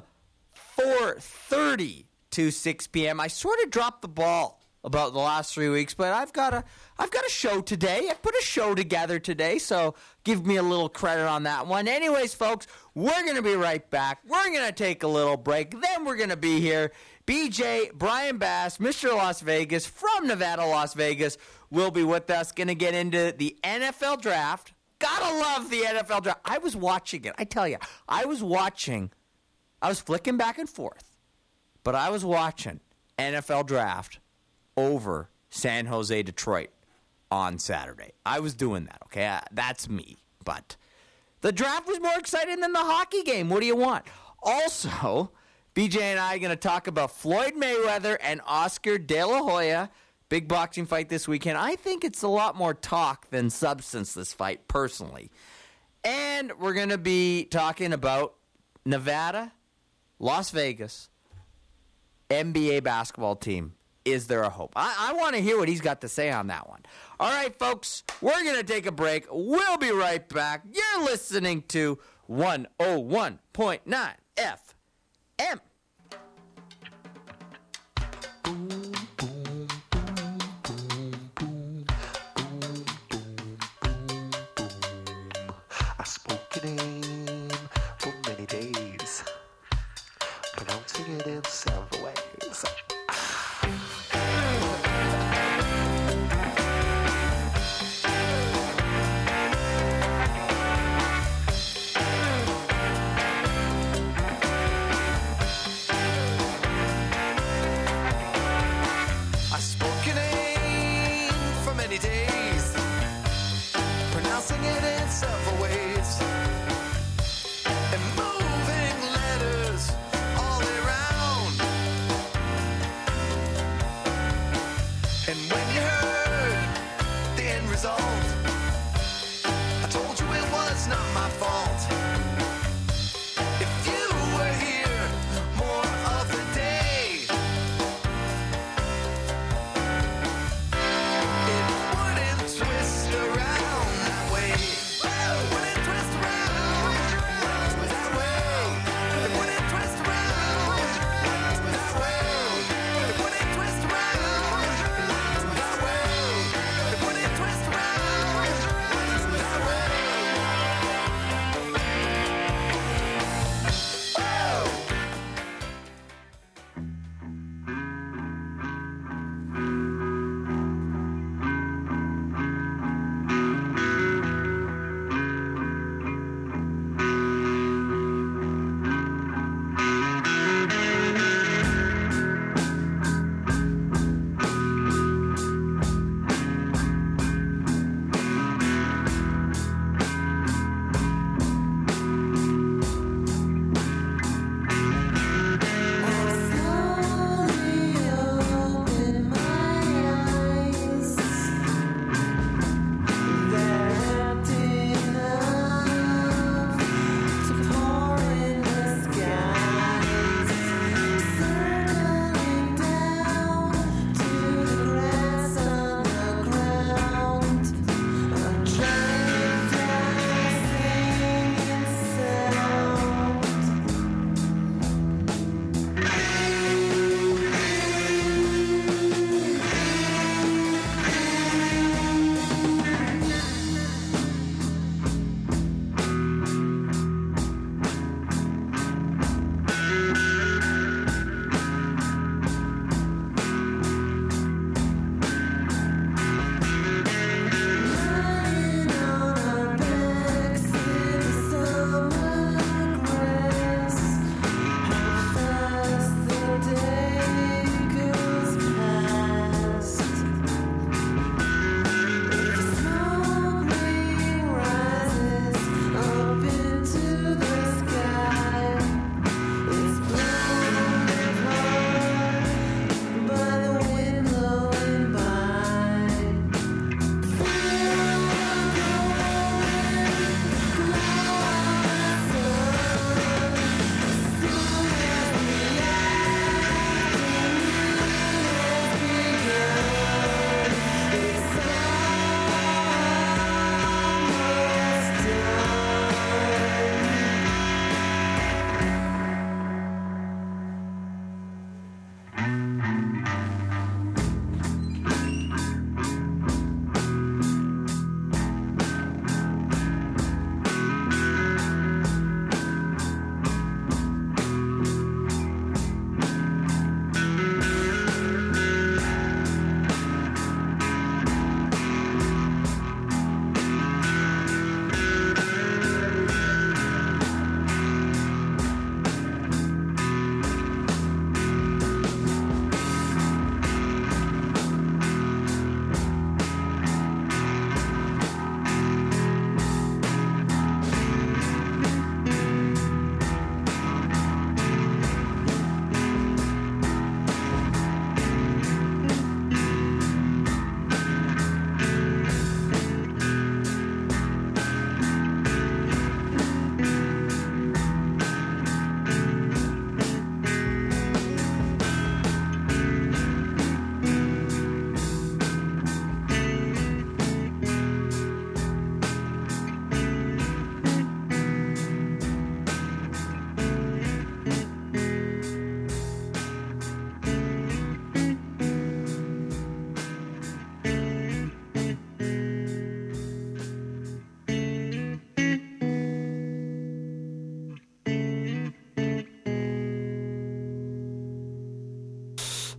4:30 to 6 p.m. I sort of dropped the ball about the last 3 weeks, but I've got a show today. I put a show together today, so give me a little credit on that one. Anyways, folks, we're going to be right back. We're going to take a little break. Then we're going to be here. BJ, Brian Bass, Mr. Las Vegas from Nevada, Las Vegas, will be with us. Going to get into the NFL draft. Gotta love the NFL draft. I was watching it. I tell you, I was flicking back and forth, but I was watching NFL draft over San Jose, Detroit on Saturday. I was doing that, okay? That's me. But the draft was more exciting than the hockey game. What do you want? Also, BJ and I are going to talk about Floyd Mayweather and Oscar De La Hoya. Big boxing fight this weekend. I think it's a lot more talk than substance, this fight, personally. And we're going to be talking about Nevada, Las Vegas, NBA basketball team. Is there a hope? I want to hear what he's got to say on that one. All right, folks, we're going to take a break. We'll be right back. You're listening to 101.9 FM. I spoke your name for many days, pronouncing it in several ways.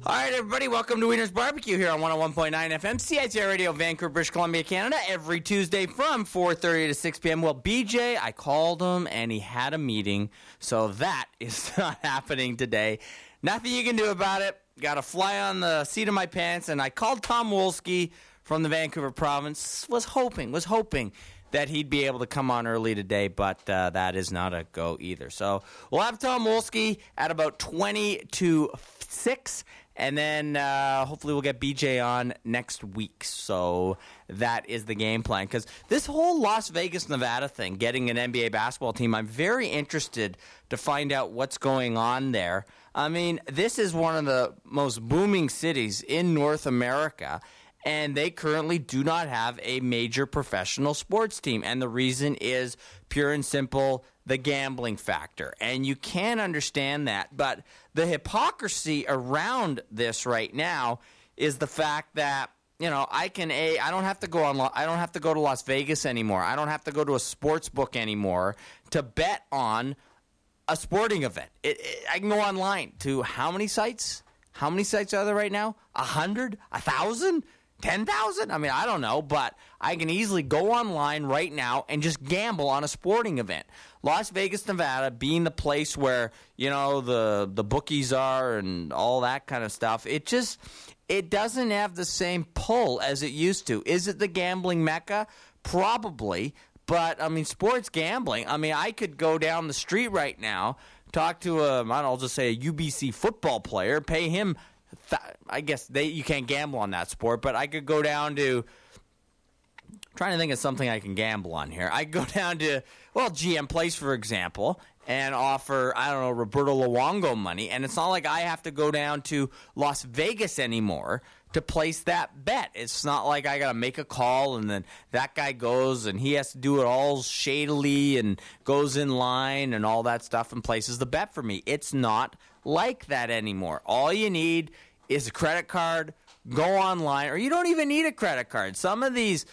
All right, everybody, welcome to Wiener's Barbecue here on 101.9 FM, CITR Radio, Vancouver, British Columbia, Canada, every Tuesday from 4:30 to 6 p.m. Well, BJ, I called him, and he had a meeting, so that is not happening today. Nothing you can do about it. Got a fly on the seat of my pants, and I called Tom Wolski from the Vancouver province, was hoping that he'd be able to come on early today, but that is not a go either. So we'll have Tom Wolski at about 20 to 6, and then hopefully we'll get BJ on next week. So that is the game plan. Because this whole Las Vegas, Nevada thing, getting an NBA basketball team, I'm very interested to find out what's going on there. I mean, this is one of the most booming cities in North America, and they currently do not have a major professional sports team. And the reason is pure and simple, the gambling factor. And you can understand that. But the hypocrisy around this right now is the fact that, you know, I don't have to go to Las Vegas anymore. I don't have to go to a sports book anymore to bet on a sporting event. I can go online to how many sites? How many sites are there right now? 100? 1,000? 10,000? I mean, I don't know, but I can easily go online right now and just gamble on a sporting event. Las Vegas, Nevada being the place where, you know, the bookies are and all that kind of stuff, it doesn't have the same pull as it used to. Is it the gambling mecca? Probably. But, I mean, sports gambling, I mean, I could go down the street right now, talk to I'll just say a UBC football player, pay him, I guess you can't gamble on that sport, but I could go down to, trying to think of something I can gamble on here. I could go down to, GM Place, for example, and offer, I don't know, Roberto Luongo money, and it's not like I have to go down to Las Vegas anymore to place that bet. It's not like I got to make a call and then that guy goes and he has to do it all shadily and goes in line and all that stuff and places the bet for me. It's not like that anymore. All you need is a credit card, go online, or you don't even need a credit card. Some of these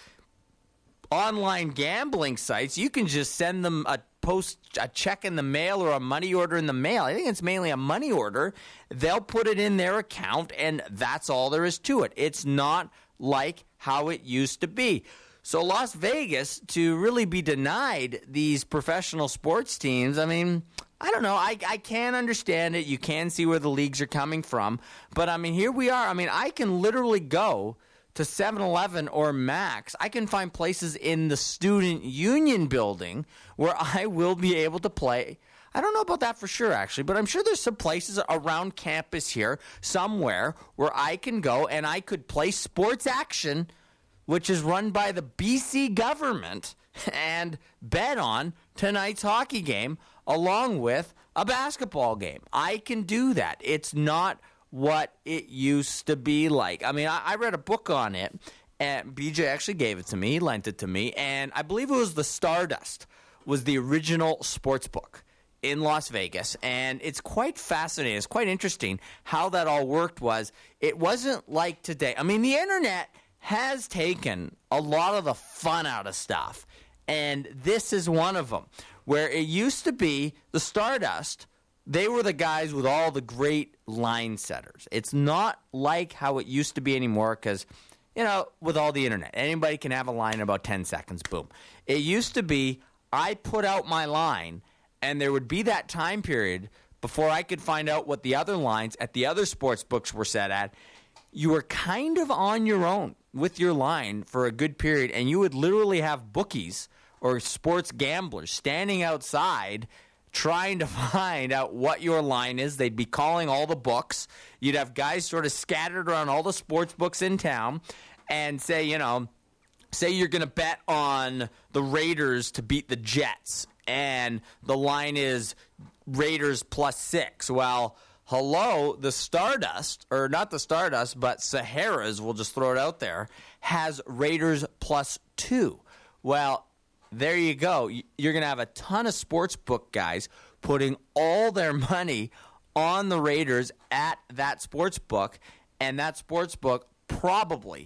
online gambling sites, you can just send them a check in the mail or a money order in the mail. I think it's mainly a money order. They'll put it in their account, and that's all there is to it. It's not like how it used to be. So Las Vegas, to really be denied these professional sports teams, I mean, I don't know. I can understand it. You can see where the leagues are coming from. But, I mean, here we are. I mean, I can literally go to 7-Eleven or Max. I can find places in the Student Union building where I will be able to play. I don't know about that for sure, actually, but I'm sure there's some places around campus here somewhere where I can go and I could play Sports Action, which is run by the BC government, and bet on tonight's hockey game along with a basketball game. I can do that. It's not what it used to be like. I mean, I read a book on it, and BJ actually gave it to me, lent it to me, and I believe it was the Stardust was the original sports book in Las Vegas, and it's quite fascinating. It's quite interesting how that all worked. It wasn't like today. I mean, the internet has taken a lot of the fun out of stuff, and this is one of them, where it used to be the Stardust. They were the guys with all the great line setters. It's not like how it used to be anymore because, you know, with all the internet, anybody can have a line in about 10 seconds, boom. It used to be I put out my line, and there would be that time period before I could find out what the other lines at the other sports books were set at. You were kind of on your own with your line for a good period, and you would literally have bookies or sports gamblers standing outside trying to find out what your line is. They'd be calling all the books. You'd have guys sort of scattered around all the sports books in town and say, you know, say you're going to bet on the Raiders to beat the Jets, and the line is Raiders +6. Well, hello, the Stardust, or not the Stardust, but Sahara's, we'll just throw it out there, has Raiders +2. Well, there you go. You're going to have a ton of sportsbook guys putting all their money on the Raiders at that sportsbook, and that sportsbook probably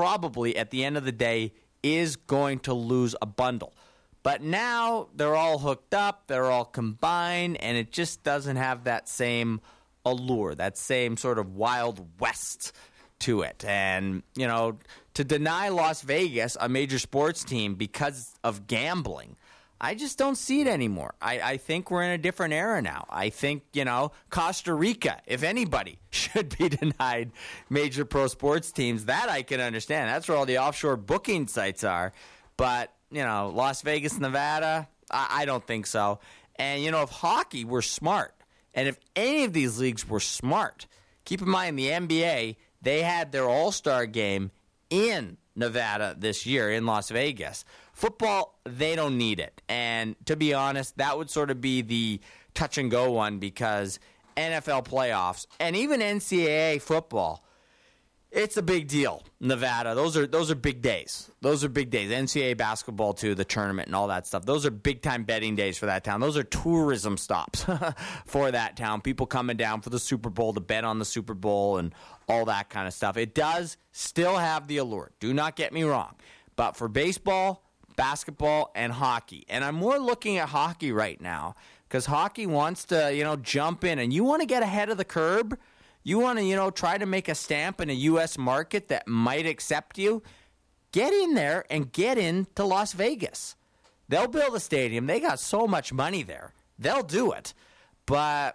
at the end of the day is going to lose a bundle. But now they're all hooked up, they're all combined, and it just doesn't have that same allure, that same sort of Wild West to it. And, to deny Las Vegas a major sports team because of gambling, I just don't see it anymore. I think we're in a different era now. I think, Costa Rica, if anybody, should be denied major pro sports teams. That I can understand. That's where all the offshore booking sites are. But, Las Vegas, Nevada, I don't think so. And, if hockey were smart, and if any of these leagues were smart, keep in mind the NBA, they had their All-Star game in Nevada this year in Las Vegas. Football, they don't need it. And to be honest, that would sort of be the touch-and-go one because NFL playoffs and even NCAA football, it's a big deal. Nevada, those are big days. Those are big days. NCAA basketball, too, the tournament and all that stuff. Those are big-time betting days for that town. Those are tourism stops for that town. People coming down for the Super Bowl to bet on the Super Bowl and all that kind of stuff. It does still have the allure. Do not get me wrong. But for baseball, basketball, and hockey, and I'm more looking at hockey right now because hockey wants to, jump in. And you want to get ahead of the curb. You want to, try to make a stamp in a U.S. market that might accept you. Get in there and get into Las Vegas. They'll build a stadium. They got so much money there. They'll do it. But,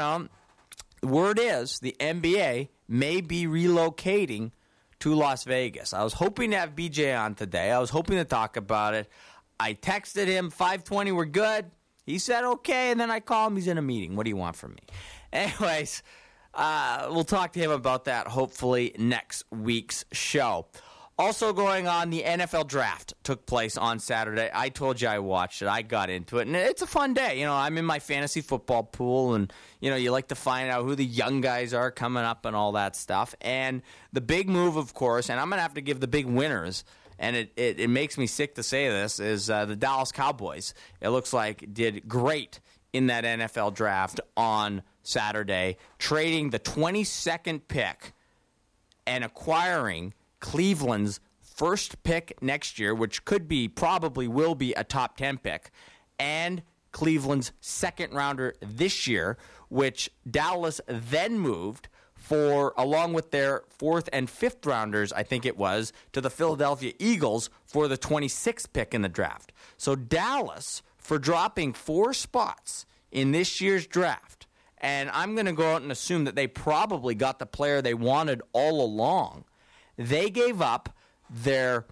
word is the NBA may be relocating to Las Vegas. I was hoping to have BJ on today. I was hoping to talk about it. I texted him, 5:20, we're good. He said, okay, and then I call him. He's in a meeting. What do you want from me? Anyways, we'll talk to him about that hopefully next week's show. Also going on, the NFL draft took place on Saturday. I told you I watched it. I got into it, and it's a fun day. I'm in my fantasy football pool, and, you like to find out who the young guys are coming up and all that stuff. And the big move, of course, and I'm going to have to give the big winners, and it makes me sick to say this, is the Dallas Cowboys. It looks like did great in that NFL draft on Saturday, trading the 22nd pick and acquiring Cleveland's first pick next year, which probably will be a top 10 pick, and Cleveland's second rounder this year, which Dallas then moved for, along with their fourth and fifth rounders, I think it was, to the Philadelphia Eagles for the 26th pick in the draft. So Dallas, for dropping 4 spots in this year's draft, and I'm going to go out and assume that they probably got the player they wanted all along. They gave up their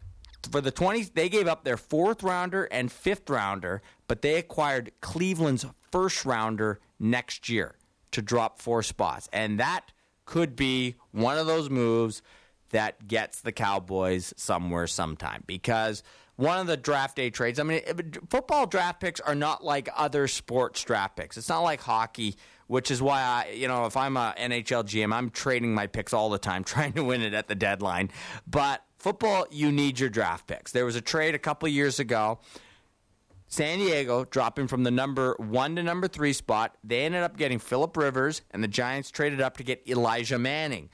fourth rounder and fifth rounder, but they acquired Cleveland's first rounder next year to drop 4 spots. And that could be one of those moves that gets the Cowboys somewhere sometime, because one of the draft day trades, football draft picks are not like other sports draft picks. It's not like hockey, which is why if I'm a NHL GM, I'm trading my picks all the time, trying to win it at the deadline. But football, you need your draft picks. There was a trade a couple years ago, San Diego dropping from the number 1 to number 3 spot. They ended up getting Phillip Rivers, and the Giants traded up to get Elijah Manning.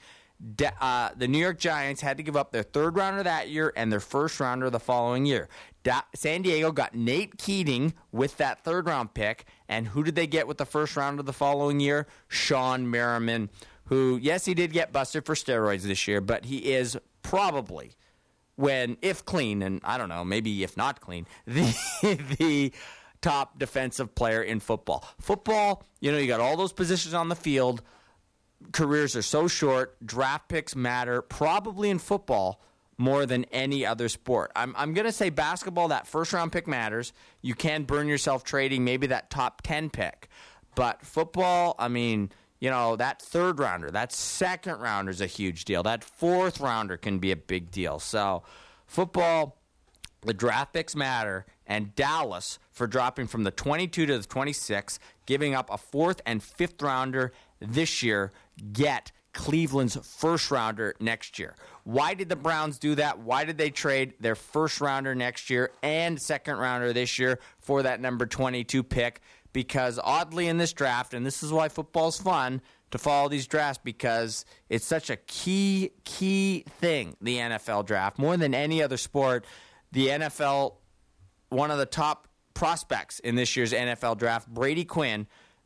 The New York Giants had to give up their third rounder that year and their first rounder the following year. San Diego got Nate Keating with that third round pick, and who did they get with the first rounder the following year? Sean Merriman, who, yes, he did get busted for steroids this year, but he is probably, if clean, and I don't know, maybe if not clean, the top defensive player in football. Football, you got all those positions on the field. Careers are so short. Draft picks matter probably in football more than any other sport. I'm going to say basketball, that first-round pick matters. You can burn yourself trading maybe that top 10 pick. But football, that third rounder, that second rounder is a huge deal. That fourth rounder can be a big deal. So football, the draft picks matter. And Dallas, for dropping from the 22 to the 26, giving up a fourth and fifth rounder this year, get Cleveland's first rounder next year. Why did the Browns do that? Why did they trade their first rounder next year and second rounder this year for that number 22 pick? Because oddly in this draft, and this is why football's fun to follow these drafts, because it's such a key thing, the NFL draft. More than any other sport, the NFL, one of the top prospects in this year's NFL draft, Brady Quinn,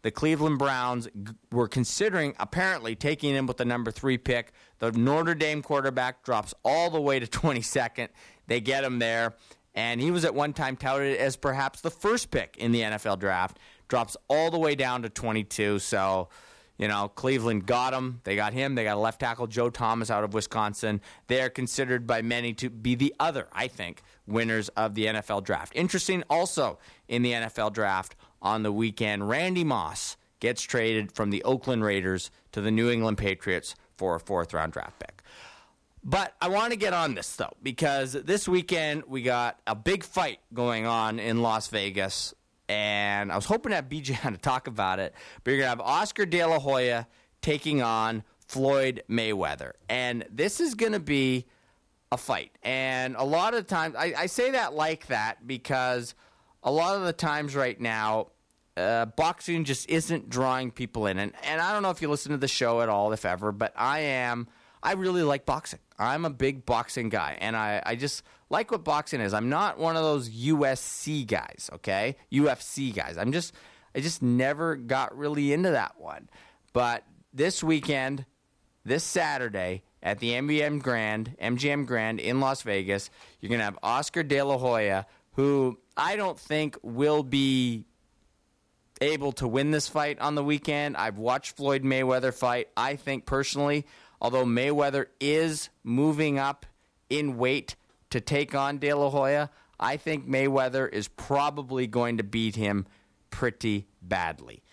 the Cleveland Browns were considering apparently taking him with the number 3 pick. The Notre Dame quarterback drops all the way to 22nd. They get him there, and he was at one time touted as perhaps the first pick in the NFL draft. Drops all the way down to 22, so... Cleveland got him. They got him. They got a left tackle, Joe Thomas, out of Wisconsin. They are considered by many to be the other, I think, winners of the NFL draft. Interesting also in the NFL draft on the weekend, Randy Moss gets traded from the Oakland Raiders to the New England Patriots for a 4th-round draft pick. But I want to get on this, though, because this weekend we got a big fight going on in Las Vegas. And I was hoping to have BJ on to talk about it. But you're going to have Oscar De La Hoya taking on Floyd Mayweather. And this is going to be a fight. And a lot of times, I say that like that because a lot of the times right now, boxing just isn't drawing people in. And I don't know if you listen to the show at all, if ever, but I really like boxing. I'm a big boxing guy, and I just like what boxing is. I'm not one of those UFC guys, okay? UFC guys. I just never got really into that one. But this weekend, this Saturday, at the MGM Grand in Las Vegas, you're going to have Oscar De La Hoya, who I don't think will be able to win this fight on the weekend. I've watched Floyd Mayweather fight. I think personally, although Mayweather is moving up in weight to take on De La Hoya, I think Mayweather is probably going to beat him pretty badly.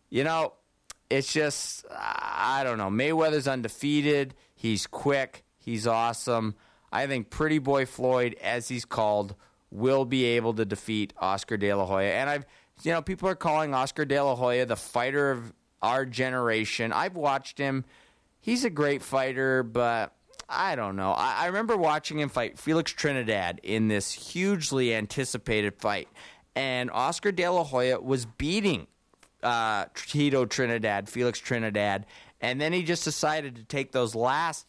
It's just, I don't know. Mayweather's undefeated. He's quick. He's awesome. I think Pretty Boy Floyd, as he's called, will be able to defeat Oscar De La Hoya. And people are calling Oscar De La Hoya the fighter of our generation. I've watched him. He's a great fighter, but I don't know. I remember watching him fight Felix Trinidad in this hugely anticipated fight, and Oscar De La Hoya was beating Felix Trinidad, and then he just decided to take those last,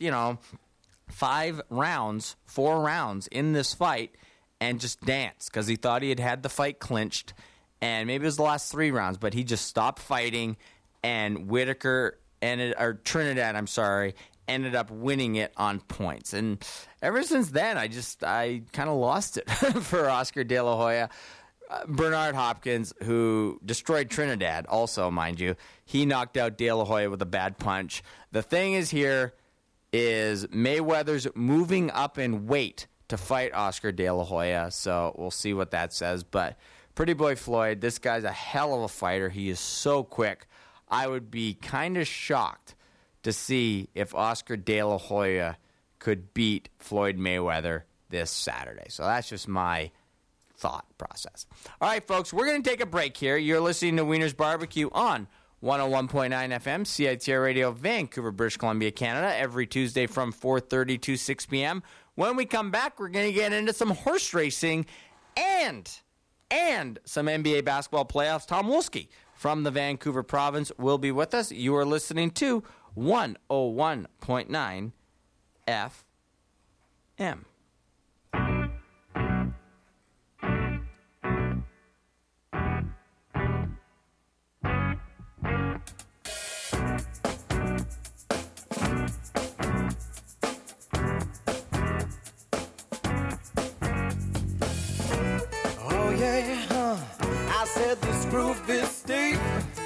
4 rounds in this fight and just dance because he thought he had the fight clinched, and maybe it was the last 3 rounds, but he just stopped fighting, and Trinidad, ended up winning it on points. And ever since then, I kind of lost it for Oscar De La Hoya. Bernard Hopkins, who destroyed Trinidad, also, mind you, he knocked out De La Hoya with a bad punch. The thing is Mayweather's moving up in weight to fight Oscar De La Hoya, so we'll see what that says. But Pretty Boy Floyd, this guy's a hell of a fighter. He is so quick. I would be kind of shocked to see if Oscar De La Hoya could beat Floyd Mayweather this Saturday. So that's just my thought process. All right, folks, we're going to take a break here. You're listening to Wiener's Barbecue on 101.9 FM, CITR Radio, Vancouver, British Columbia, Canada, every Tuesday from 4:30 to 6 p.m. When we come back, we're going to get into some horse racing and some NBA basketball playoffs. Tom Wolski from the Vancouver province will be with us. You are listening to 101.9 FM. Oh yeah, I said this groove is steep.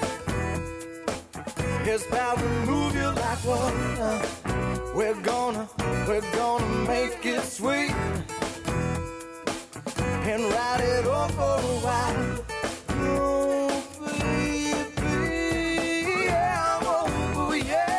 His power will move you like water. We're gonna make it sweet and ride it on for a while. Oh baby, yeah, oh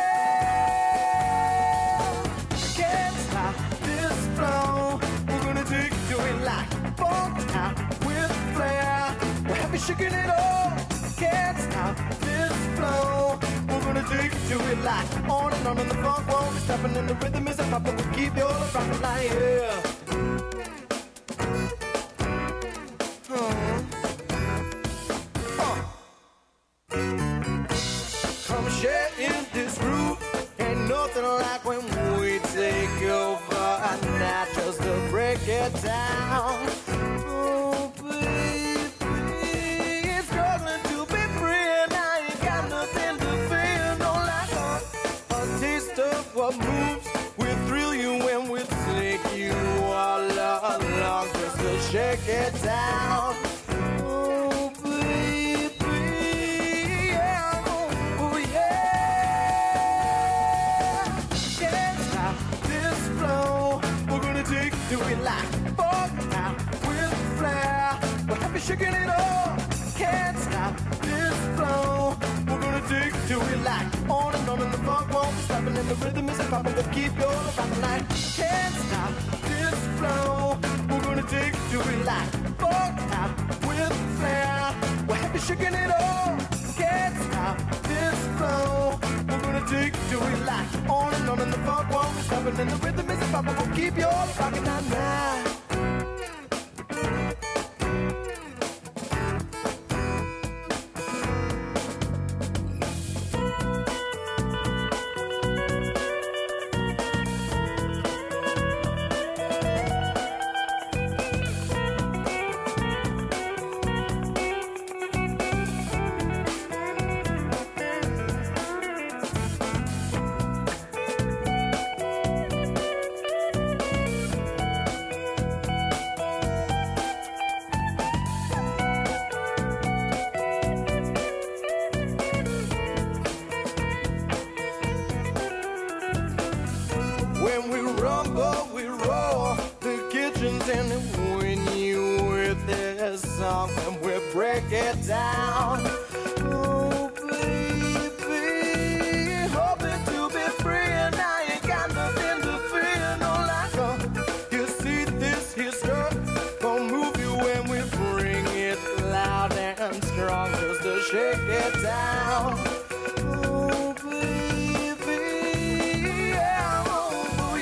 yeah. Can't stop this flow. We're gonna take it to it like funk out with flair. We're happy shaking it all. Can't stop this flow. We're gonna take it to it like on and on, and the funk won't be stopping, and the rhythm is a pop, but we'll keep your rockin' like yeah. Come share in this groove. Ain't nothing like when we take over a night just to break it down. Oh baby, it's struggling to be free, and I ain't do it like funk out with flair. We're happy shaking it all, can't stop this flow. We're gonna dig to it like on and the funk won't be stopping, and the rhythm is popping. We'll keep your rockin' like can't stop this flow. We're gonna dig to it like funk out with flair. We're happy shaking it all, can't stop this flow. We're gonna dig to it like on and the funk won't be stopping, and the rhythm is popping. We'll keep you all rocking now. When we rumble, we roll the kitchens, and when you with this song, and we break it down. Oh, baby, hoping to be free, and I ain't got nothing to fear, no longer. You see this here stuff gonna move you when we bring it loud and strong, just to shake it down. Oh, baby, yeah, oh,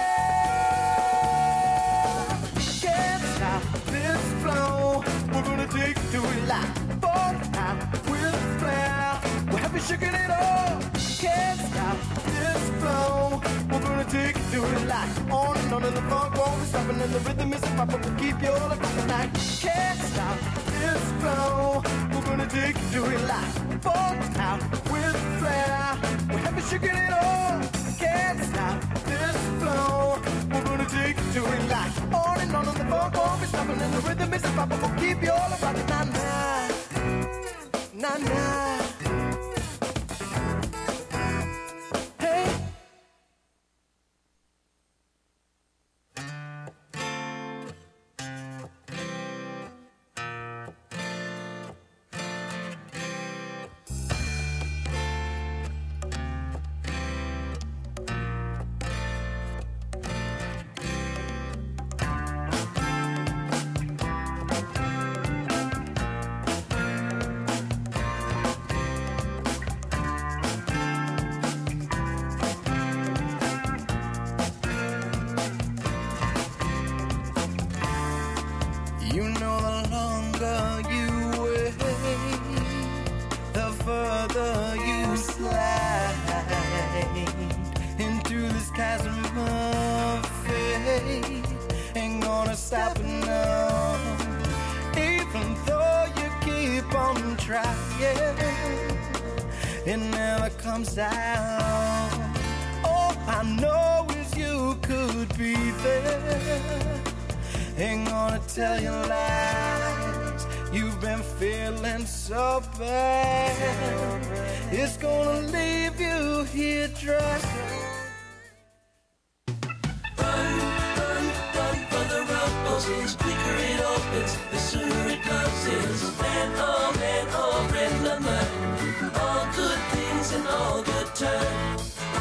yeah. Can't stop this flow. We're gonna dig to it like funk out with flair. We're happy shaking it all. Can't stop this flow. We're gonna dig to it like on and the funk won't be stopping, and the rhythm is popping. We'll keep you all rocking like can't stop this flow. We're gonna dig to it like funk out with flair. We're happy shaking it all. Can't stop this flow. We're gonna dig to it like on and the funk won't be stopping, and the rhythm is popping. We'll keep you all rocking na na na. Hey. You know the longer you wait, the further you slide into this chasm of fate. Ain't gonna stop now, even though you keep on trying, it never comes down. All I know is you could be there. Ain't gonna tell you lies. You've been feeling so bad. It's gonna leave you here dry. Run for the rumbles. The quicker it opens, the sooner it closes. Man, oh, red lemon. All good things in all good time.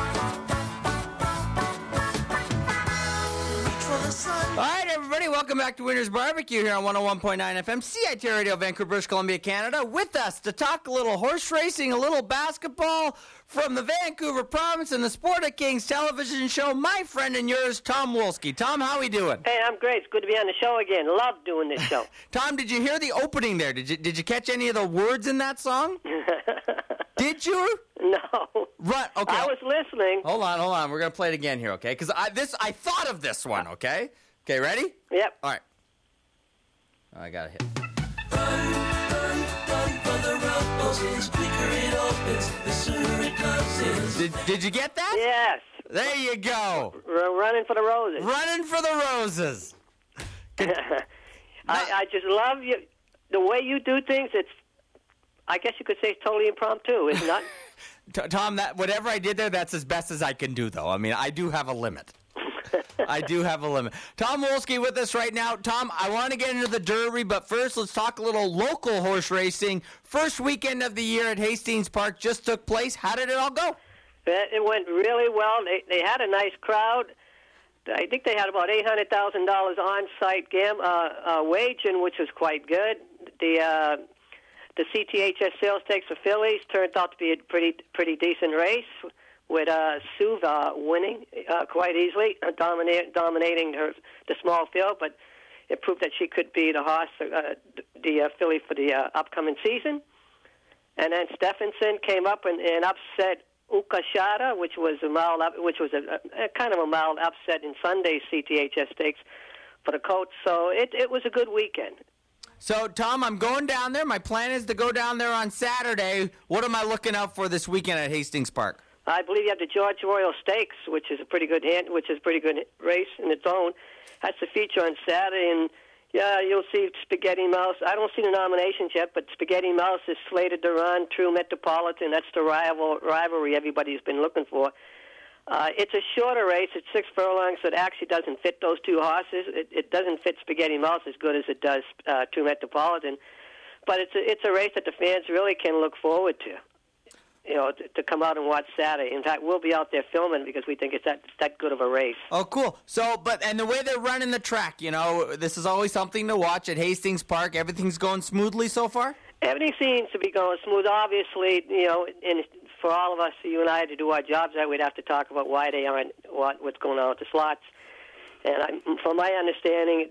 Reach for the sun. All right, everybody, welcome back to Winter's Barbecue here on 101.9 FM, CIT Radio, Vancouver, British Columbia, Canada. With us to talk a little horse racing, a little basketball from the Vancouver province and the Sport of Kings television show, my friend and yours, Tom Wolski. Tom, how we doing? Hey, I'm great. It's good to be on the show again. Love doing this show. Tom, did you hear the opening there? Did you catch any of the words in that song? Did you? No. Right, okay. I was listening. Hold on. We're going to play it again here, okay? Because I thought of this one, okay? Okay, ready? Yep. All right. Oh, I got to hit. Run for the rumbles. The quicker it opens, the sooner it closes. Did you get that? Yes. There you go. Running for the roses. Running for the roses. I just love you. The way you do things, I guess you could say it's totally impromptu, isn't it? Tom, whatever I did there, that's as best as I can do, though. I mean, I do have a limit. I do have a limit. Tom Wolski with us right now. Tom, I want to get into the Derby, but first let's talk a little local horse racing. First weekend of the year at Hastings Park just took place. How did it all go? It went really well. They had a nice crowd. I think they had about $800,000 on-site wagering, which was quite good. The CTHS sales stakes for fillies turned out to be a pretty decent race, with Suva winning quite easily, dominating the small field, but it proved that she could be the horse, the filly for the upcoming season. And then Stephenson came up and upset Ukashada, which was a kind of a mild upset in Sunday's CTHS stakes for the coach. So it was a good weekend. So, Tom, I'm going down there. My plan is to go down there on Saturday. What am I looking out for this weekend at Hastings Park? I believe you have the George Royal Stakes, which is a pretty good race in its own. That's the feature on Saturday, and yeah, you'll see Spaghetti Mouse. I don't see the nominations yet, but Spaghetti Mouse is slated to run True Metropolitan. That's the rivalry everybody's been looking for. It's a shorter race. It's 6 furlongs, so it actually doesn't fit those two horses. It doesn't fit Spaghetti Mouse as good as it does True Metropolitan. But it's a race that the fans really can look forward to. You know, to come out and watch Saturday. In fact, we'll be out there filming because we think it's that good of a race. Oh, cool. So, and the way they're running the track, you know, this is always something to watch at Hastings Park. Everything's going smoothly so far? Everything seems to be going smooth. Obviously, you know, and for all of us, you and I, to do our jobs, we'd have to talk about why they aren't, what's going on with the slots. And from my understanding,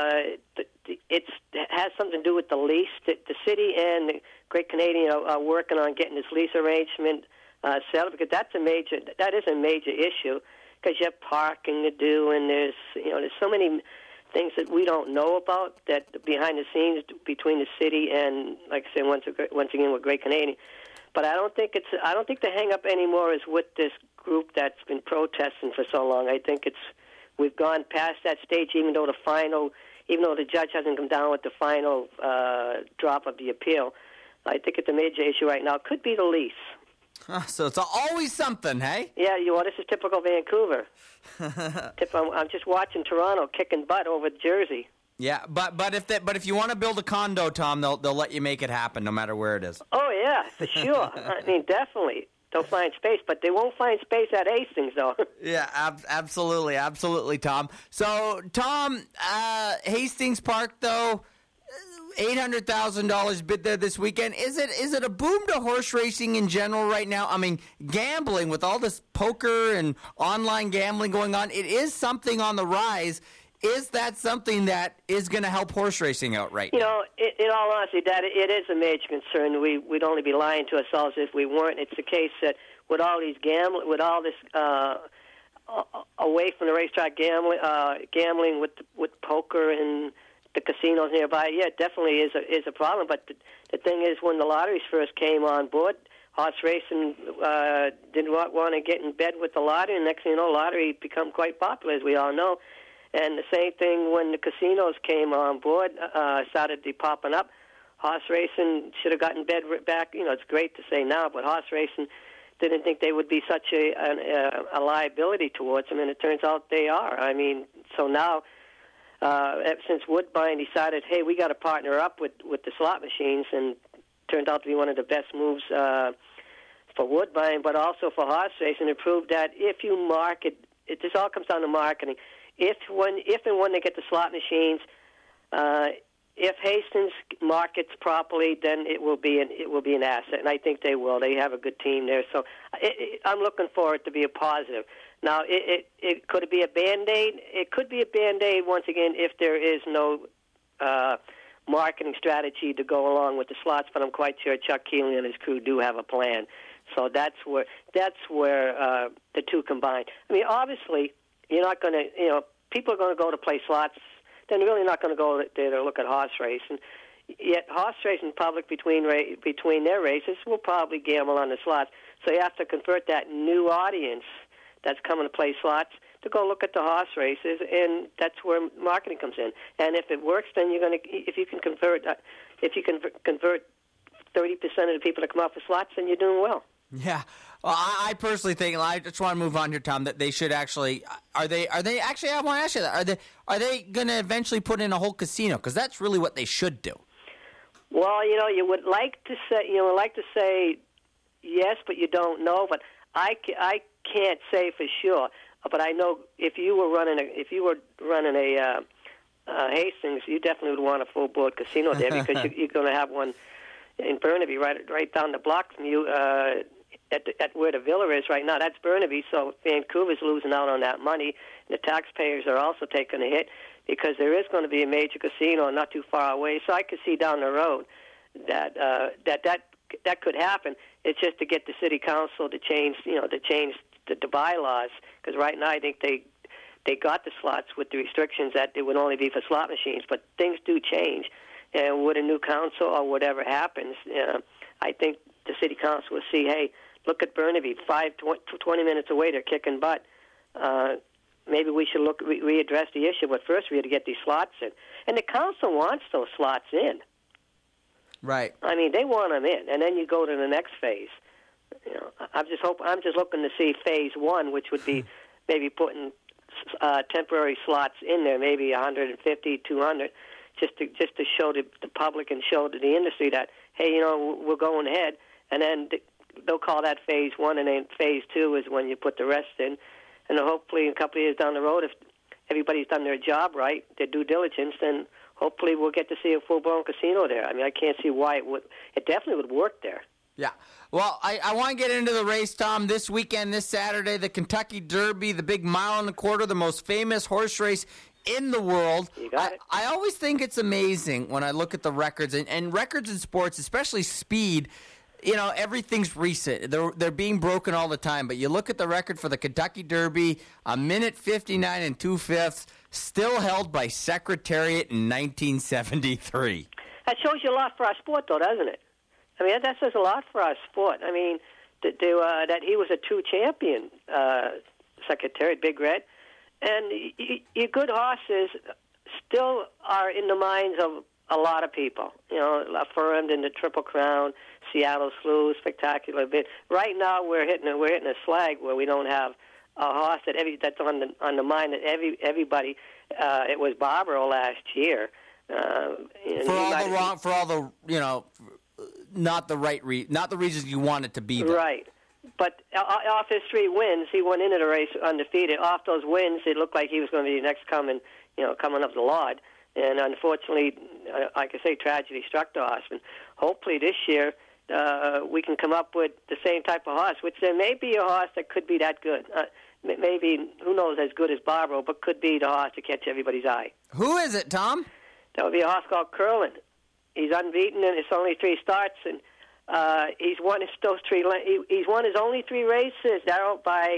it has something to do with the lease. The city and the Great Canadian are working on getting this lease arrangement settled, because that is a major issue, because you have parking to do, and there's so many things that we don't know about that behind the scenes between the city and, like I said, once again with Great Canadian. But I don't think the hang up anymore is with this group that's been protesting for so long. I think we've gone past that stage, even though the judge hasn't come down with the final drop of the appeal. I think it's a major issue right now. It could be the lease. So it's always something, hey? Yeah, this is typical Vancouver. I'm just watching Toronto kicking butt over Jersey. Yeah, but if you want to build a condo, Tom, they'll let you make it happen no matter where it is. Oh yeah, for sure. I mean, definitely. They'll find space, but they won't find space at Hastings, though. Yeah, absolutely, Tom. So, Tom, Hastings Park, though, $800,000 bid there this weekend. Is it a boom to horse racing in general right now? I mean, gambling, with all this poker and online gambling going on, it is something on the rise. Is that something that is going to help horse racing out right now? You know, in all honesty, that it is a major concern. We'd only be lying to ourselves if we weren't. It's the case that with all these with all this away from the racetrack gambling with poker and the casinos nearby, yeah, it definitely is a problem. But the thing is, when the lotteries first came on board, horse racing didn't want to get in bed with the lottery, and next thing you know, lottery become quite popular, as we all know. And the same thing when the casinos came on board, started popping up. Horse racing should have gotten bed back. You know, it's great to say now, but horse racing didn't think they would be such a liability towards them, and it turns out they are. I mean, so now, since Woodbine decided, hey, we got to partner up with the slot machines, and turned out to be one of the best moves for Woodbine, but also for horse racing. It proved that if you market, this all comes down to marketing. If and when they get the slot machines, if Hastings markets properly, then it will be an asset, and I think they will. They have a good team there, so I'm looking for it to be a positive. Now, it could be a Band-Aid. It could be a Band-Aid once again if there is no marketing strategy to go along with the slots. But I'm quite sure Chuck Keeley and his crew do have a plan. So that's where the two combine. I mean, obviously, you're not going to, people are going to go to play slots. They're really not going to go there to look at horse racing. Yet horse racing public between their races will probably gamble on the slots. So you have to convert that new audience that's coming to play slots to go look at the horse races, and that's where marketing comes in. And if it works, then if you can convert 30% of the people that come out for slots, then you're doing well. Yeah. Well, I personally think, I just want to move on here, Tom, that they should actually, are they actually, I want to ask you that, are they going to eventually put in a whole casino? Because that's really what they should do. Well, you would like to say yes, but you don't know. But I can't say for sure. But I know if you were running a Hastings, you definitely would want a full board casino there because you're going to have one in Burnaby right down the block from you at where the Villa is right now. That's Burnaby, so Vancouver's losing out on that money. And the taxpayers are also taking a hit because there is going to be a major casino not too far away. So I could see down the road that could happen. It's just to get the city council to change the bylaws, because right now I think they got the slots with the restrictions that it would only be for slot machines, but things do change. And with a new council or whatever happens, I think the city council will see, hey, look at Burnaby, 20 minutes away, they're kicking butt. Maybe we should readdress the issue, but first we had to get these slots in. And the council wants those slots in. Right. I mean, they want them in, and then you go to the next phase. I'm just looking to see phase one, which would be maybe putting temporary slots in there, maybe 150, 200, just to show the public and show to the industry that, hey, we're going ahead. And then they'll call that phase one, and then phase two is when you put the rest in. And then hopefully a couple of years down the road, if everybody's done their job right, their due diligence, then hopefully we'll get to see a full-blown casino there. I mean, I can't see why it would. It definitely would work there. Yeah. Well, I want to get into the race, Tom. This weekend, this Saturday, the Kentucky Derby, the big mile and a quarter, the most famous horse race in the world. You got it. I always think it's amazing when I look at the records, and records in sports, especially speed, everything's recent. They're being broken all the time. But you look at the record for the Kentucky Derby, a minute 59 and 2/5, still held by Secretariat in 1973. That shows you a lot for our sport, though, doesn't it? I mean, that says a lot for our sport. I mean, that he was a true champion, Secretariat, Big Red. And your good horses still are in the minds of a lot of people. Affirmed in the Triple Crown, Seattle Slew, Spectacular Bit. Right now, we're hitting a slag where we don't have a horse that's on the mind of everybody. It was Barbaro last year. Not the reasons you want it to be there. Right. But off his 3 wins, he went into the race undefeated. Off those wins, it looked like he was going to be the next coming up the Lord. And unfortunately, like I say, tragedy struck the horse. And hopefully this year we can come up with the same type of horse, which there may be a horse that could be that good. Maybe, who knows, as good as Barbaro, but could be the horse to catch everybody's eye. Who is it, Tom? That would be a horse called Curlin. He's unbeaten, and it's only 3 starts, and he's won his only 3 races. They're by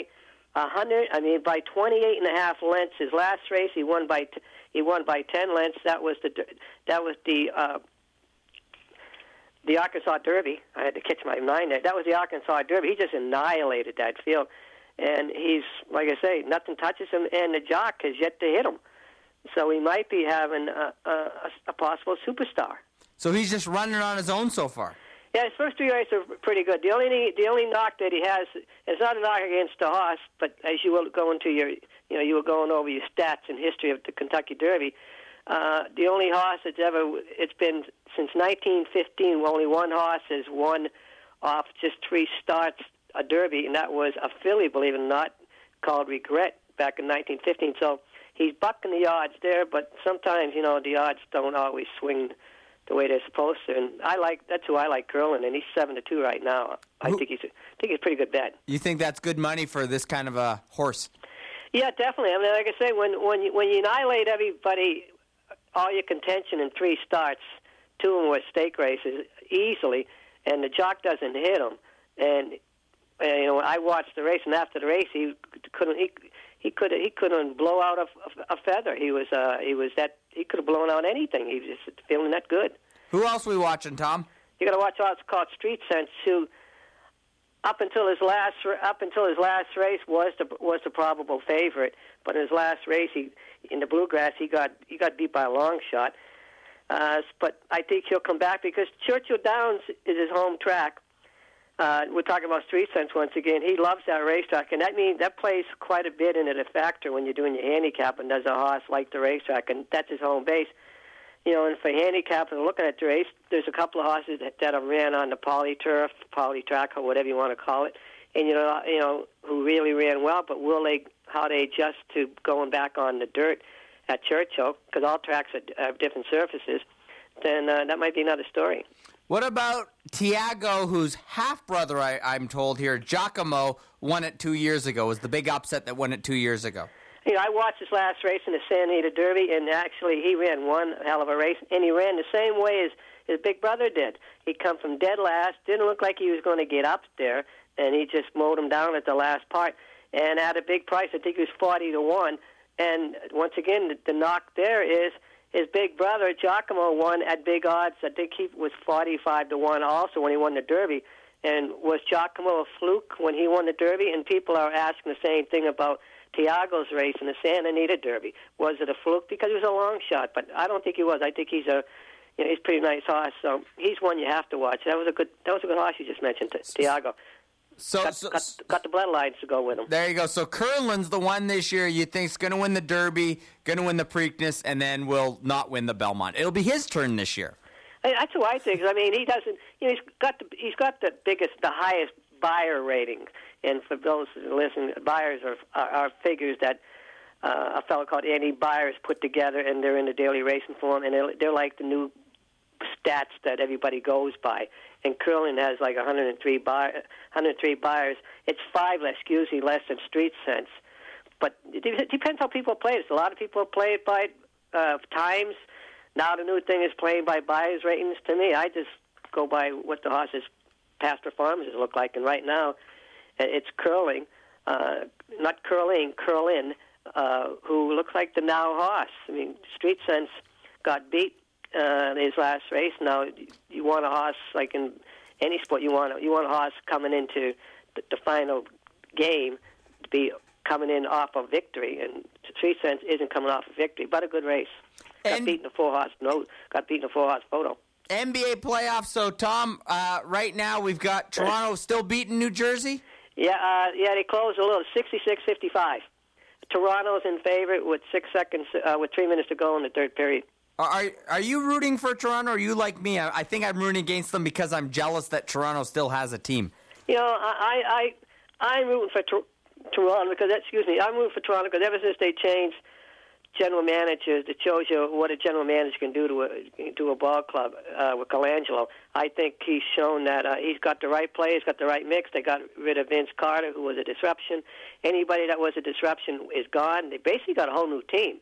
28.5 lengths. His last race, he won by 10 lengths. That was the Arkansas Derby. I had to catch my mind there. That was the Arkansas Derby. He just annihilated that field, and he's, like I say, nothing touches him, and the jock has yet to hit him. So he might be having a possible superstar. So he's just running on his own so far. Yeah, his first 3 races are pretty good. The only knock that he has is not a knock against the horse, but as you will go into you were going over your stats and history of the Kentucky Derby. The only horse it's been since 1915. Only one horse has won off just 3 starts a Derby, and that was a filly, believe it or not, called Regret back in 1915. So he's bucking the odds there, but sometimes the odds don't always swing the way they're supposed to, and that's who I like, Curlin, and he's 7-2 right now. I think he's a pretty good bet. You think that's good money for this kind of a horse? Yeah, definitely. I mean, like I say, when you annihilate everybody, all your contention in 3 starts, 2 of them were stake races easily, and the jock doesn't hit him. And I watched the race, and after the race, he couldn't blow out a feather. He could have blown out anything. He was just feeling that good. Who else are we watching, Tom? You got to watch what's called Street Sense, who up until his last race was the probable favorite. But in his last race, in the Bluegrass, he got beat by a long shot. But I think he'll come back because Churchill Downs is his home track. we're talking about Street Sense once again. He loves that racetrack, and that means that plays quite a bit into the factor when you're doing your handicap. And does a horse like the racetrack? And that's his home base. You know, and for handicap and looking at the race, there's a couple of horses that have ran on the poly-turf, poly-track, or whatever you want to call it, and you know, who really ran well. But how they adjust to going back on the dirt at Churchill, because all tracks have different surfaces, then that might be another story. What about Tiago, whose half-brother, I'm told here, Giacomo, won it 2 years ago, was the big upset that won it 2 years ago? You know, I watched his last race in the Santa Anita Derby, and actually he ran one hell of a race, and he ran the same way as his big brother did. He'd come from dead last, didn't look like he was going to get up there, and he just mowed him down at the last part. And at a big price, I think he was 40-1. And once again, the knock there is his big brother, Giacomo, won at big odds. I think he was 45-1 also when he won the Derby. And was Giacomo a fluke when he won the Derby? And people are asking the same thing about Tiago's race in the Santa Anita Derby. Was it a fluke? Because it was a long shot, but I don't think he was. I think he's a pretty nice horse. So he's one you have to watch. That was a good horse you just mentioned, Tiago. Got the bloodlines to go with him. There you go. So Curlin's the one this year you think's going to win the Derby, going to win the Preakness, and then will not win the Belmont. It'll be his turn this year. That's who I think. I mean, he doesn't. You know, he's got the highest buyer rating. And for those who listen, buyers are figures that a fellow called Andy Byers put together, and they're in the Daily Racing Form, and they're like the new stats that everybody goes by. And Curlin has like 103 buyers. It's 5 less, usually less than Street Sense. But it depends how people play it. A lot of people play it by times. Now the new thing is playing by buyers ratings. To me, I just go by what the horse's past performances look like. And right now, it's Curlin, who looks like the now horse. I mean, Street Sense got beat in his last race. Now you want a horse, like in any sport, you want a horse coming into the final game to be coming in off of victory, and Street Sense isn't coming off of victory, but a good race. Got beaten a 4-horse photo. NBA playoffs. So Tom, right now we've got Toronto still beating New Jersey. Yeah, they closed a little 66-55. Toronto's in favor with 6 seconds, with 3 minutes to go in the third period. Are you rooting for Toronto, or are you like me? I think I'm rooting against them because I'm jealous that Toronto still has a team. You know, I'm rooting for Toronto because, I'm rooting for Toronto because ever since they changed general managers, it shows you what a general manager can do to a ball club with Colangelo. I think he's shown that he's got the right players, got the right mix. They got rid of Vince Carter, who was a disruption. Anybody that was a disruption is gone. They basically got a whole new team.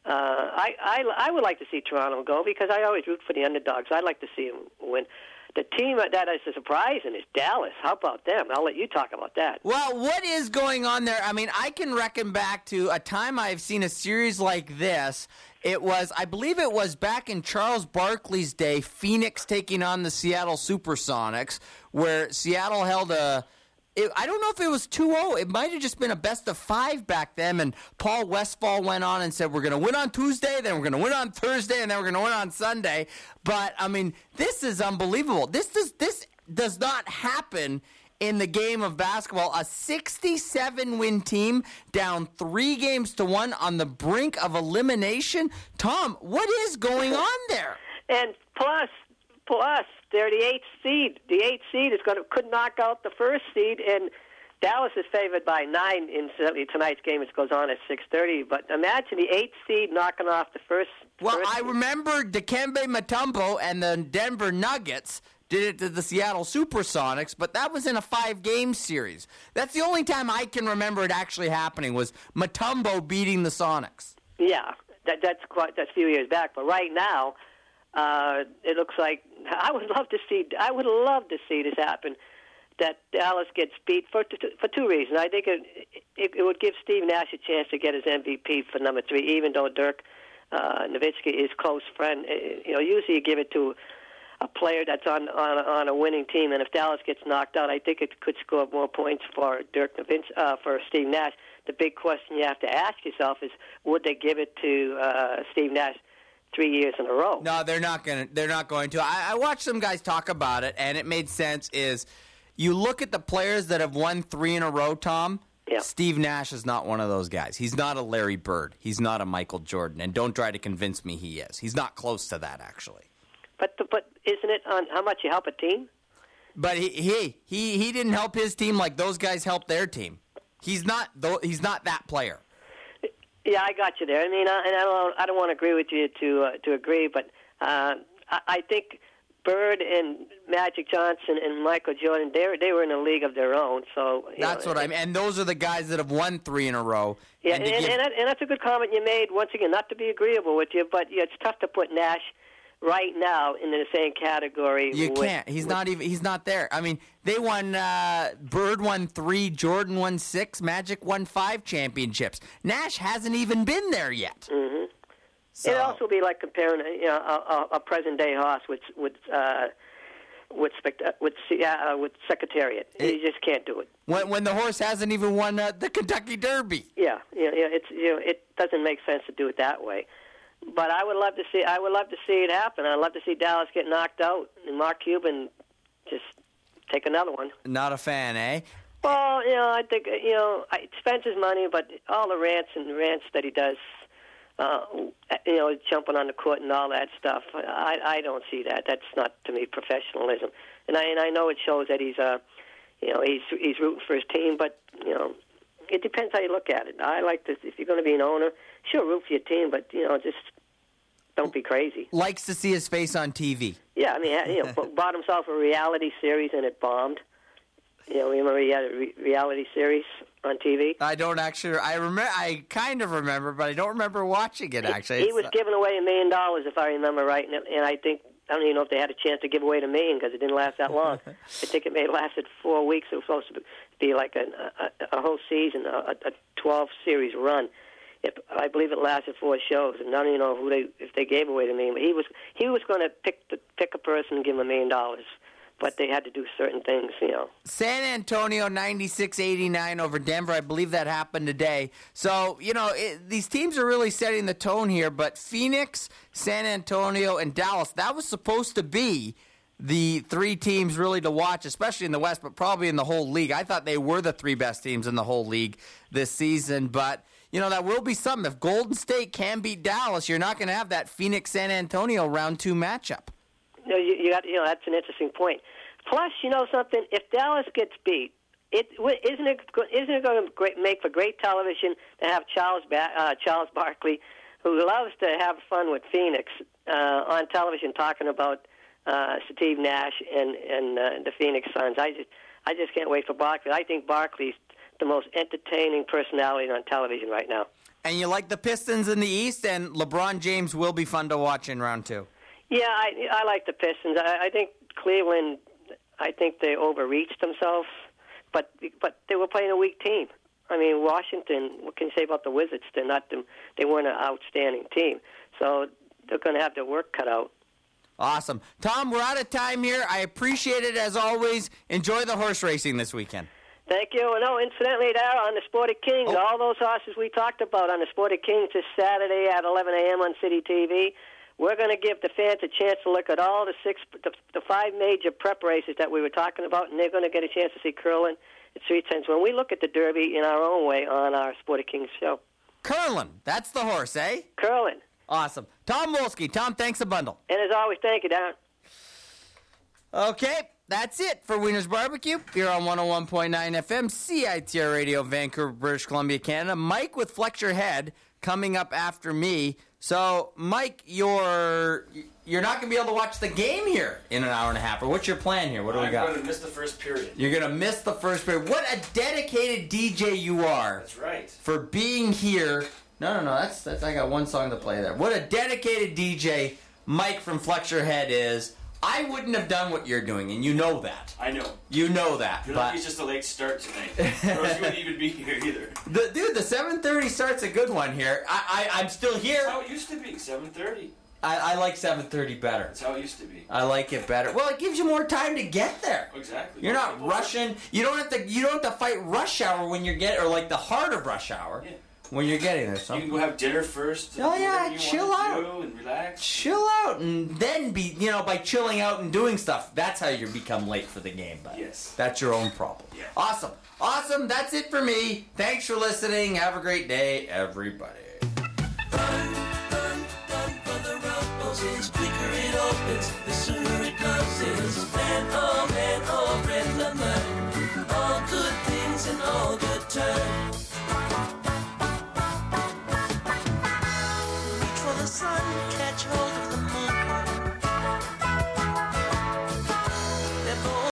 I would like to see Toronto go because I always root for the underdogs. I'd like to see them win. The team that is a surprise is Dallas. How about them? I'll let you talk about that. Well, what is going on there? I mean, I can reckon back to a time I've seen a series like this. I believe it was back in Charles Barkley's day, Phoenix taking on the Seattle Supersonics, where Seattle held I don't know if it was 2-0. It might have just been a best-of-5 back then, and Paul Westphal went on and said, we're going to win on Tuesday, then we're going to win on Thursday, and then we're going to win on Sunday. But, I mean, this is unbelievable. This does not happen in the game of basketball. A 67-win team down 3-1 on the brink of elimination. Tom, what is going on there? And plus, they're the 8th seed. The 8th seed could knock out the first seed, and Dallas is favored by 9 in tonight's game, which goes on at 6:30. But imagine the 8th seed knocking off the first. I remember Dikembe Mutombo and the Denver Nuggets did it to the Seattle Supersonics, but that was in a 5-game series. That's the only time I can remember it actually happening was Mutombo beating the Sonics. Yeah, that's a few years back. But right now, it looks like I would love to see this happen. That Dallas gets beat for 2 reasons. I think it would give Steve Nash a chance to get his MVP for number 3, even though Dirk Nowitzki is close friend. Usually you give it to a player that's on a winning team, and if Dallas gets knocked out, I think it could score more points for for Steve Nash. The big question you have to ask yourself is, would they give it to Steve Nash 3 years in a row? No, they're not going to. I watched some guys talk about it, and it made sense. You look at the players that have won 3 in a row, Tom. Yeah. Steve Nash is not one of those guys. He's not a Larry Bird. He's not a Michael Jordan. And don't try to convince me he is. He's not close to that, actually. But isn't it on how much you help a team? But he didn't help his team like those guys helped their team. He's not that player. Yeah, I got you there. I mean, I don't want to agree with you to agree, but I think Bird and Magic Johnson and Michael Jordan, they were in a league of their own. So that's what I mean. And those are the guys that have won 3 in a row. Yeah, and that's a good comment you made. Once again, not to be agreeable with you, but it's tough to put Nash right now in the same category. You can't. He's not there. I mean, they won. Bird won 3, Jordan won 6, Magic won 5 championships. Nash hasn't even been there yet. Mm-hmm. So. It'd also be like comparing a present day horse with Secretariat. You just can't do it. When the horse hasn't even won the Kentucky Derby. Yeah. It doesn't make sense to do it that way. But I would love to see it happen. I'd love to see Dallas get knocked out and Mark Cuban just take another one. Not a fan, eh? Well, I think it spends his money, but all the rants that he does. Jumping on the court and all that stuff. I don't see that. That's not, to me, professionalism. And I know it shows that he's rooting for his team, but it depends how you look at it. I like this. If you're going to be an owner, sure, root for your team, but just don't be crazy. Likes to see his face on TV. Yeah, I mean, bought himself a reality series and it bombed. Remember he had a reality series on TV? I don't actually. I kind of remember, but I don't remember watching it, actually. He was giving away $1 million, if I remember right, and I don't even know if they had a chance to give away the $1 million because it didn't last that long. I think it may have lasted 4 weeks. It was supposed to be like a whole season, a 12-series run. I believe it lasted 4 shows, and I don't even know if they gave away the $1 million. But he was going to pick a person and give him $1 million. But they had to do certain things, San Antonio 96-89 over Denver. I believe that happened today. So, these teams are really setting the tone here. But Phoenix, San Antonio, and Dallas, that was supposed to be the 3 teams really to watch, especially in the West, but probably in the whole league. I thought they were the 3 best teams in the whole league this season. But, that will be something. If Golden State can beat Dallas, you're not going to have that Phoenix-San Antonio round 2 matchup. No, that's an interesting point. Plus, something. If Dallas gets beat, isn't it going to make for great television to have Charles Barkley, who loves to have fun with Phoenix, on television talking about Steve Nash and the Phoenix Suns. I just can't wait for Barkley. I think Barkley's the most entertaining personality on television right now. And you like the Pistons in the East, and LeBron James will be fun to watch in round 2. Yeah, I like the Pistons. I think Cleveland, I think they overreached themselves, but they were playing a weak team. I mean, Washington, what can you say about the Wizards? They weren't an outstanding team. So they're going to have their work cut out. Awesome. Tom, we're out of time here. I appreciate it as always. Enjoy the horse racing this weekend. Thank you. And incidentally, there on the Sport of Kings, all those horses we talked about on the Sport of Kings this Saturday at 11 a.m. on City TV. We're going to give the fans a chance to look at all the 5 major prep races that we were talking about, and they're going to get a chance to see Curlin at 3 cents when we look at the Derby in our own way on our Sport of Kings show. Curlin, that's the horse, eh? Curlin. Awesome. Tom Wolski. Tom, thanks a bundle. And as always, thank you, Darren. Okay, that's it for Wiener's Barbecue here on 101.9 FM, CITR Radio, Vancouver, British Columbia, Canada. Mike with Flex Your Head coming up after me. So, Mike, you're not going to be able to watch the game here in an hour and a half. Or what's your plan here? What do we got? I'm going to miss the first period. You're going to miss the first period. What a dedicated DJ you are. That's right. For being here. No. That's I got one song to play there. What a dedicated DJ Mike from Flex Your Head is. I wouldn't have done what you're doing, and you know that. I know. You know that. You're lucky it's just a late start tonight. Or else you wouldn't even be here either. The 7:30 start's a good one here. I'm still here. That's how it used to be, 7:30. I like 7:30 better. That's how it used to be. I like it better. Well, it gives you more time to get there. Exactly. You're not rushing. You don't have to fight rush hour when you get, or like the heart of rush hour. Yeah. when you're getting there. So You can go have dinner first. Oh, do yeah, whatever you chill wanna out. do and relax. chill out and then be, by chilling out and doing stuff, that's how you become late for the game. But Yes. that's your own problem. Yeah. Awesome. That's it for me. Thanks for listening. Have a great day, everybody. Run for the Rumbles. It's quicker, it opens. The